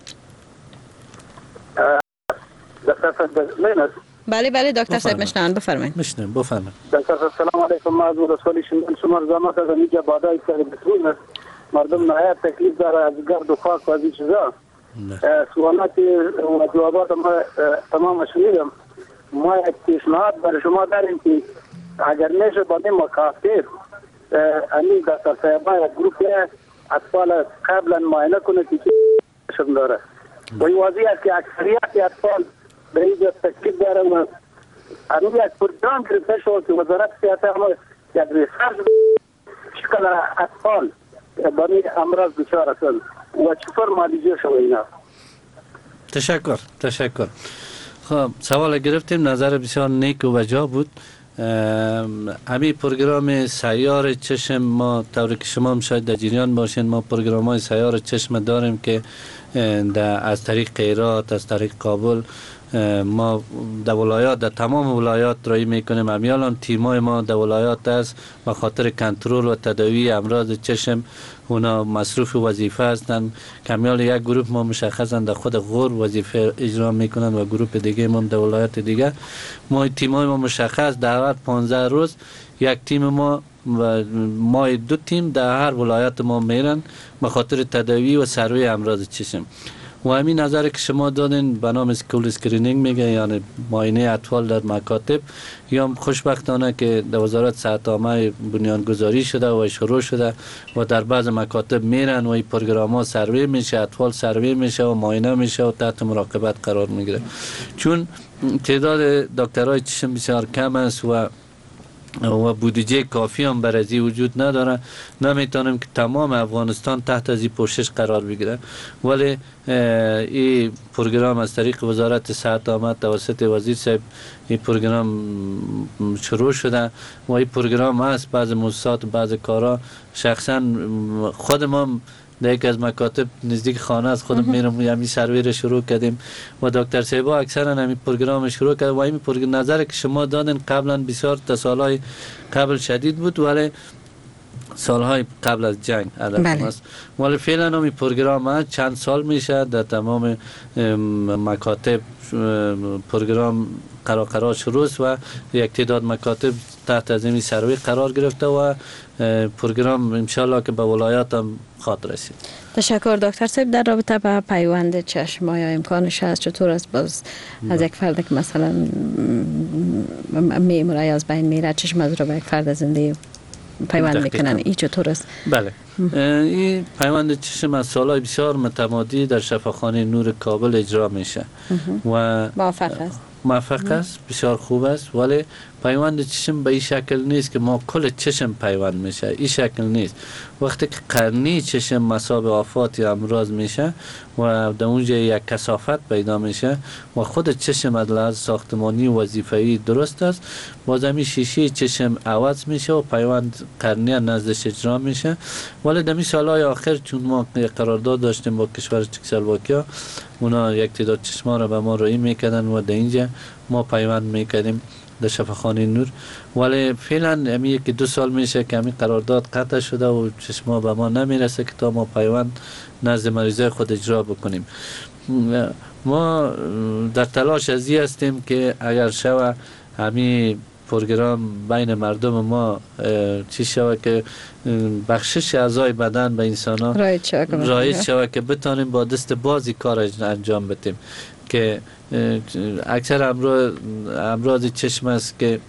دکتر صاحب بله بله دکتر صاحب میشنن، بفرمایید. میشنم، بفرمایید. دکتر صاحب سلام علیکم، ما از رسولی شنیدن شما زحمت دارم. اینجا بادای سر بترول است، مردم نهایت تکلیف داره از گرد و خاک و از این چیزا. سوالات و جوابات ما تمام شنیدم. ما یک پیشنهاد برای شما داریم که اگر میشه با این مکاتب امی دکتر صاحبا یک گروپ اطفال قبلا معاینه کنه که شم داره و این واضح است که اکثریت اطفال به اینجا تکلیف دارن و امی یک پروگرام گرفته شد که وزارت صحت هم یک ریسرچ شکل اطفال با این امراض دچار هستند و چطور معالجه شود اینا. تشکر. خب سوال گرفتیم، نظر بسیار نیک و جا بود. همین پروگرام سیار چشم ما طوری که شما هم شاید در جریان باشین، ما پروگرام های سیار چشم داریم که از طریق هرات، از طریق کابل ما در ولایات، در تمام ولایات رایی میکنیم. امیال تیمای ما در ولایات است و خاطر کنترل و تداوی امراض چشم اونا مصروف وظیفه هستند. کمیال یک گروه ما مشخصا در خود غور وظیفه اجرا میکنند و گروه دیگه ما در ولایات دیگه. ما تیمای ما مشخص در هر 15 روز یک تیم ما و ما 2 تیم در هر ولایت ما میرن به خاطر تداوی و سروی امراض چشم. و همین نظر که شما دادین به نام اسکول اسکرینینگ میگه، یعنی معاینه اطفال در مکاتب، یا خوشبختانه که در وزارت صحت عامه بنیانگذاری شده و شروع شده و در بعض مکاتب میرن و این پروگرام ها سروی میشه، اطفال سروی میشه و معاینه میشه و تحت مراقبت قرار میگیره. چون تعداد دکترای چشم بسیار کم است و بودجه کافی هم برای وجود نداره، نمیتونیم که تمام افغانستان تحت از این پوشش قرار بگیره. ولی این پروگرام از طریق وزارت صحت عامه توسط وزیر صاحب این پروگرام شروع شده و این پروگرام هست. بعض موسسات و بعض کارا شخصا خود ما در یک از مکاتب نزدیک خانه از خودم میرم همین سروی رو شروع کردیم و دکتر صاحبا اکثرا همین پروگرام شروع کرد و همین پروگرام نظر که شما دادن قبلا بسیار تا سالهای قبل شدید بود، ولی سالهای قبل از جنگ هدف است. ولی فعلا همین پروگرام ها چند سال میشه در تمام مکاتب پروگرام قرار شروع است و یک تعداد مکاتب تحت از این سروی قرار گرفته و پروگرام انشالله که به ولایات هم خواهد رسید. تشکر دکتر صاحب. در رابطه با پیوند چشم آیا امکانش هست؟ چطور است باز از یک فرد که مثلا میمیره یا از بین میره چشم از رو به یک فرد زنده پیوند میکنن، این چطور است؟ بله، این پیوند چشم از سالهای بسیار متمادی در شفاخانه نور کابل اجرا میشه و موفق است، بسیار خوب است. ولی پیوند چشم به این شکل نیست که ما کل چشم پیوند میشه، این شکل نیست. وقتی که قرنی چشم مصاب آفات یا امراض میشه و در اونجا یک کثافت پیدا میشه و خود چشم از لحاظ ساختمانی و وظیفه‌ای درست است، باز همین شیشه چشم عوض میشه و پیوند قرنی نزدش اجرا میشه. ولی در این سالهای آخر چون ما قرارداد داشتیم با کشور چکسلواکیا، اونا یک تعداد چشما را به ما رایی میکردن و در اینجا ما پیوند میکردیم در شفاخانه نور. ولی فعلا همین 1-2 سال میشه که همین قرارداد قطع شده و چشما به ما نمیرسه که تا ما پیوند نزد مریضای خود اجرا بکنیم. ما در تلاش ازی هستیم که اگر شوه همین پروگرام بین مردم ما چی شود که بخشش اعضای بدن به انسان ها رایج شود که بتانیم با دست بازی کار انجام بدیم. که اکثر امراض چشم است که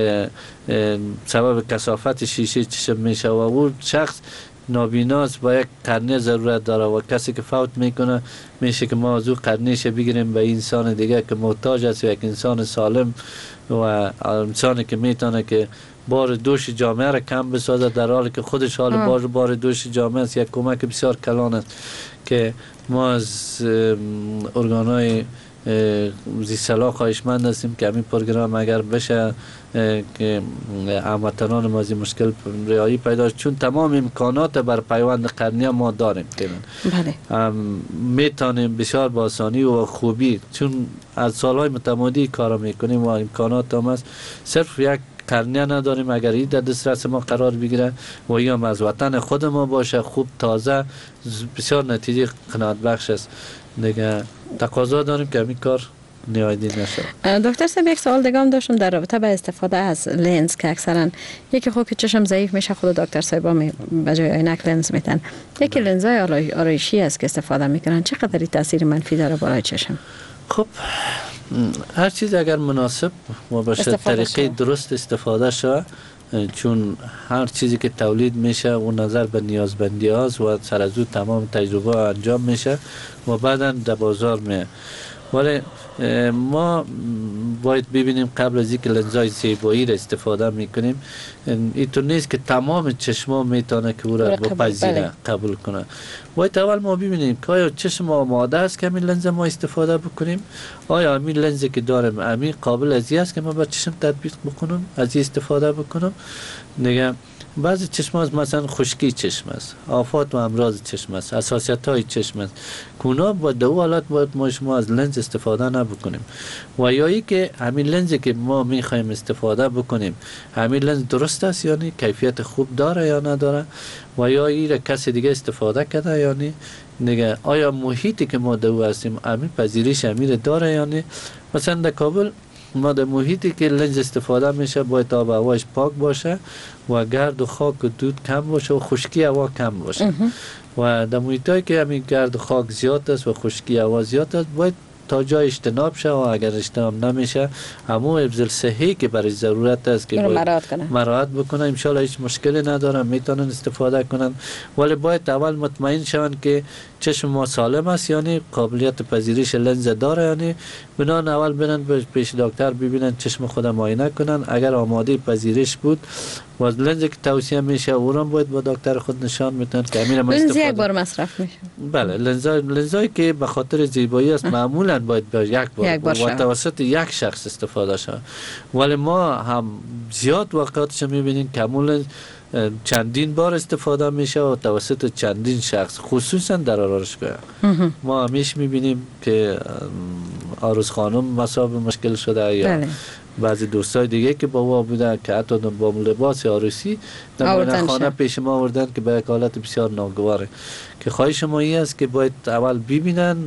سبب کثافت شیشه چشم میشه و اون شخص نابیناست و یک قرنه ضرورت داره و کسی که فوت میکنه میشه که ما از او قرنهش بگیریم به انسان دیگه که محتاج است، یک انسان سالم و انسانی که میتونه که بار دوش جامعه را کم بسازه، در حالی که خودش حال بار دوش جامعه است. یک کمک بسیار کلان است که ما از ارگانهای زی صلاح خواهشمند هستیم که همین پروگرام اگر بشه که هموطنان ما از این مشکل رهایی پیدا، چون تمام امکانات بر پیوند قرنی ما داریم که بله میتونیم بسیار با آسانی و خوبی، چون از سالهای متمادی کار میکنیم و امکانات هم هست، صرف یک قرنیه نداریم. اگر این در دسترس ما قرار بگیره و یا از وطن خود ما باشه خوب تازه، بسیار نتیجه قناعت بخش است. دیگه تقاضا داریم که همین کار نیایدی نشه. دکتر صاحب یک سوال دیگه هم داشتم در رابطه با استفاده از لنز که اکثرا یکی خود که چشم ضعیف میشه خود دکتر صاحبا به جای عینک لنز میتن، یکی لنزای آرایشی است که استفاده میکنن، چقدر تاثیر منفی داره بالای چشم؟ خب هر چیز اگر مناسب و باشه طریقه درست استفاده شوه، چون هر چیزی که تولید میشه و نظر به نیازمندی هاست و سر از او تمام تجربه انجام میشه و بعدا در بازار میه. ولی ما باید ببینیم قبل از اینکه لنزای زیبایی را استفاده میکنیم، اینطور نیست که تمام چشما میتونه که او را بپذیره قبول کنه. باید اول ما ببینیم که آیا چشم آماده است که همین لنز ما استفاده بکنیم، آیا همین لنزی که دارم همین قابل از این است که ما با چشم تطبیق بکنم، از این استفاده بکنم. دیگه بعضی چشم هست مثلا خشکی چشم است، آفات و امراض چشم است، حساسیت های چشم است، کونا با دو حالات باید ما شما از لنز استفاده نبکنیم. و یا ای که همین لنزی که ما میخوایم استفاده بکنیم همین لنز درست است یعنی کیفیت خوب داره یا نداره، و یا ای را کسی دیگه استفاده کرده یعنی دیگه آیا محیطی که ما دو هستیم همین پذیرش همین داره یعنی. مثلا در کابل ما در محیطی که لنز استفاده میشه باید آب هواش پاک باشه و گرد و خاک و دود کم باشه و خشکی هوا کم باشه. و در محیطایی که همین گرد و خاک زیاد است و خشکی هوا زیاد است باید تا جای اجتناب شه، و اگر اجتناب نمیشه همون افضل صحی که برای ضرورت است که مراعات بکنه، انشالله هیچ مشکلی نداره، میتونن استفاده کنن. ولی باید اول مطمئن شون که چشم ما سالم است یعنی قابلیت پذیرش لنز داره، یعنی بنان اول برن پیش دکتر ببینن چشم خود معاینه کنن، اگر آماده پذیرش بود و لنزی که توصیه میشه او را باید با دکتر خود نشان میدن که همین ما استفاده. لنز یک بار مصرف میشه. بله لنزایی که به خاطر زیبایی است معمولا باید با یک بار و توسط یک شخص استفاده شود. ولی ما هم زیاد واقعاتش میبینیم که معمولا چندین بار استفاده میشه و توسط چندین شخص، خصوصا در آرایشگاه. ما همیشه میبینیم که آروز خانم مصاب مشکل شده یا بعضی دوستای دیگه که با ما بودن که حتی با لباس عروسی در خانه پیش ما آوردن که به حالت بسیار ناگواره. که خواهش ما این است که باید اول ببینن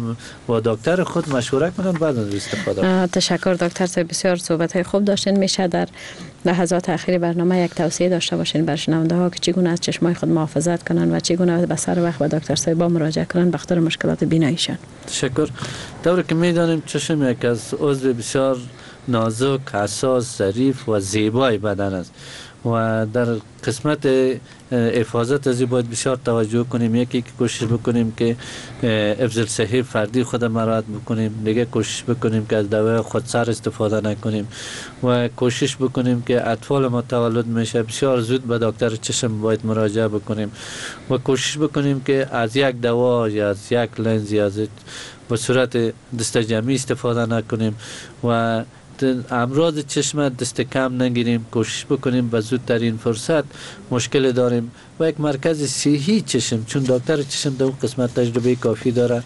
با دکتر خود مشوره کنن بعد از استفاده کنن. تشکر دکتر صاحب، بسیار صحبت خوب داشتین. میشه در لحظات اخیر برنامه یک توصیه داشته باشین بر شنونده ها که چگونه از چشمای خود محافظت کنن و چگونه به سر وقت به دکتر صاحب مراجعه کنن به خاطر مشکلات بیناییشان؟ تشکر. طوری که میدانیم چشم یک از عضو بسیار نازک، حساس، ظریف و زیبای بدن است و در قسمت حفاظت از این باید بسیار توجه کنیم. یکی که کوشش بکنیم که افضل صحی فردی خود مراعات بکنیم، دیگه کوشش بکنیم که از دوای خودسر استفاده نکنیم و کوشش بکنیم که اطفال ما تولد میشه بسیار زود به دکتر چشم باید مراجعه بکنیم و کوشش بکنیم که از یک دوا یا از یک لنز یا به صورت دستجمعی استفاده نکنیم و امراض چشم دست کم نگیریم. کوشش بکنیم به زودترین فرصت مشکل داریم و یک مرکز صحی چشم، چون دکتر چشم در اون قسمت تجربه کافی داره،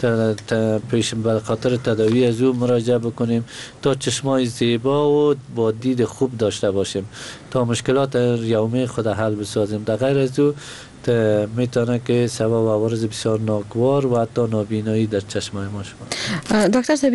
تا پیش به خاطر تداوی از او مراجعه بکنیم تا چشمای زیبا و با دید خوب داشته باشیم تا مشکلات یومی خود حل بسازیم. در غیر از او میتونه که سبب عوارض بسیار ناگوار و حتی نابینایی در چشمای ما شود. دکتر صاحب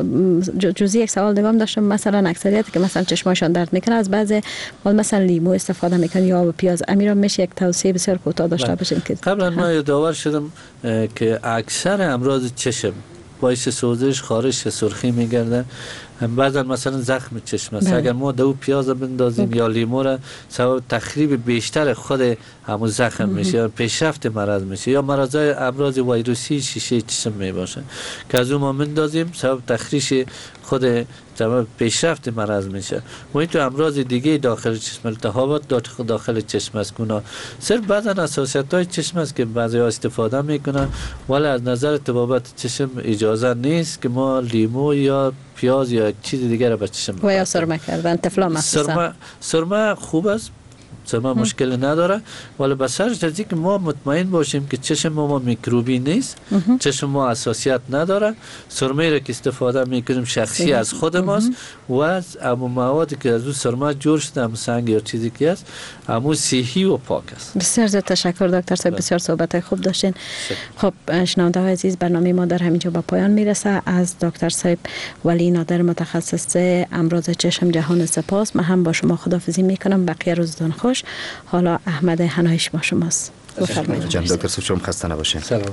یک سوال دیگه هم داشتم. مثلا اکثریت که مثلا چشمایشان درد میکنه از بعضی مثلا لیمو استفاده میکنن یا آب پیاز، امیرا میشه یک توصیه بسیار کوتاه داشته باشین که قبلا ما یادآور شدم که اکثر امراض چشم باعث سوزش، خارش، سرخی میگرده. بعضا مثلا زخم چشم است، اگر ما دو پیاز بندازیم یا لیمو را سبب تخریب بیشتر خود همون زخم میشه یا پیشرفت مرض میشه یا مرضای امراض ویروسی شیشه چشم میباشه که از اون ما بندازیم سبب تخریش خود سبب پیشرفت مرض میشه. و این تو امراض دیگه داخل چشم، التهابات داخل چشم است کونا صرف بعضا حساسیت های چشم است که بعضی ها استفاده میکنن ولی از نظر طبابت چشم اجازه اجازه نیست که ما لیمو یا پیاز یا چیز دیگر را به چشم و یا سرمه کردن طفلا مخصوصا. سرمه خوب است، سرمه مشکل نداره، ولی به شرط از اینکه ما مطمئن باشیم که چشم ما میکروبی نیست، چشم ما حساسیت نداره. سرمه را که استفاده میکنیم شخصی از خود ماست و از امو موادی که از اون سرمه جور شده، امو سنگ یا چیزی که است، امو صحی و پاک است. بسیار زیاد تشکر دکتر صاحب، بسیار صحبت خوب داشتین. خب شنونده های عزیز، برنامه ما در همینجا به پایان میرسه. از دکتر صاحب ولی نادر متخصص امراض چشم جهان سپاس. من هم با شما خداحافظی میکنم. بقیه روزتون خوش. حالا احمد حنایش با شماست. بفرمایید. دکتر صاحب شما خسته نباشین. سلامت.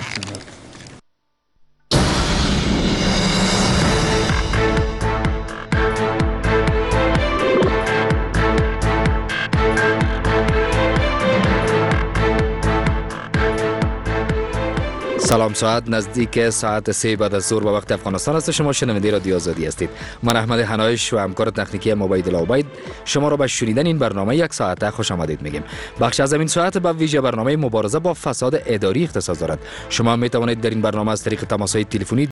سلام، ساعت نزدیک ساعت 3 بعد از ظهر به وقت افغانستان است. شما شنونده رادیو آزادی هستید. من احمد حنایش و همکار تکنیکی عبیدالله عبید شما را به شنیدن این برنامه یک ساعته خوش آمدید میگیم. بخش از این ساعت به ویژه برنامه مبارزه با فساد اداری اختصاص دارد. شما می توانید در این برنامه از طریق تماس‌های تلفنی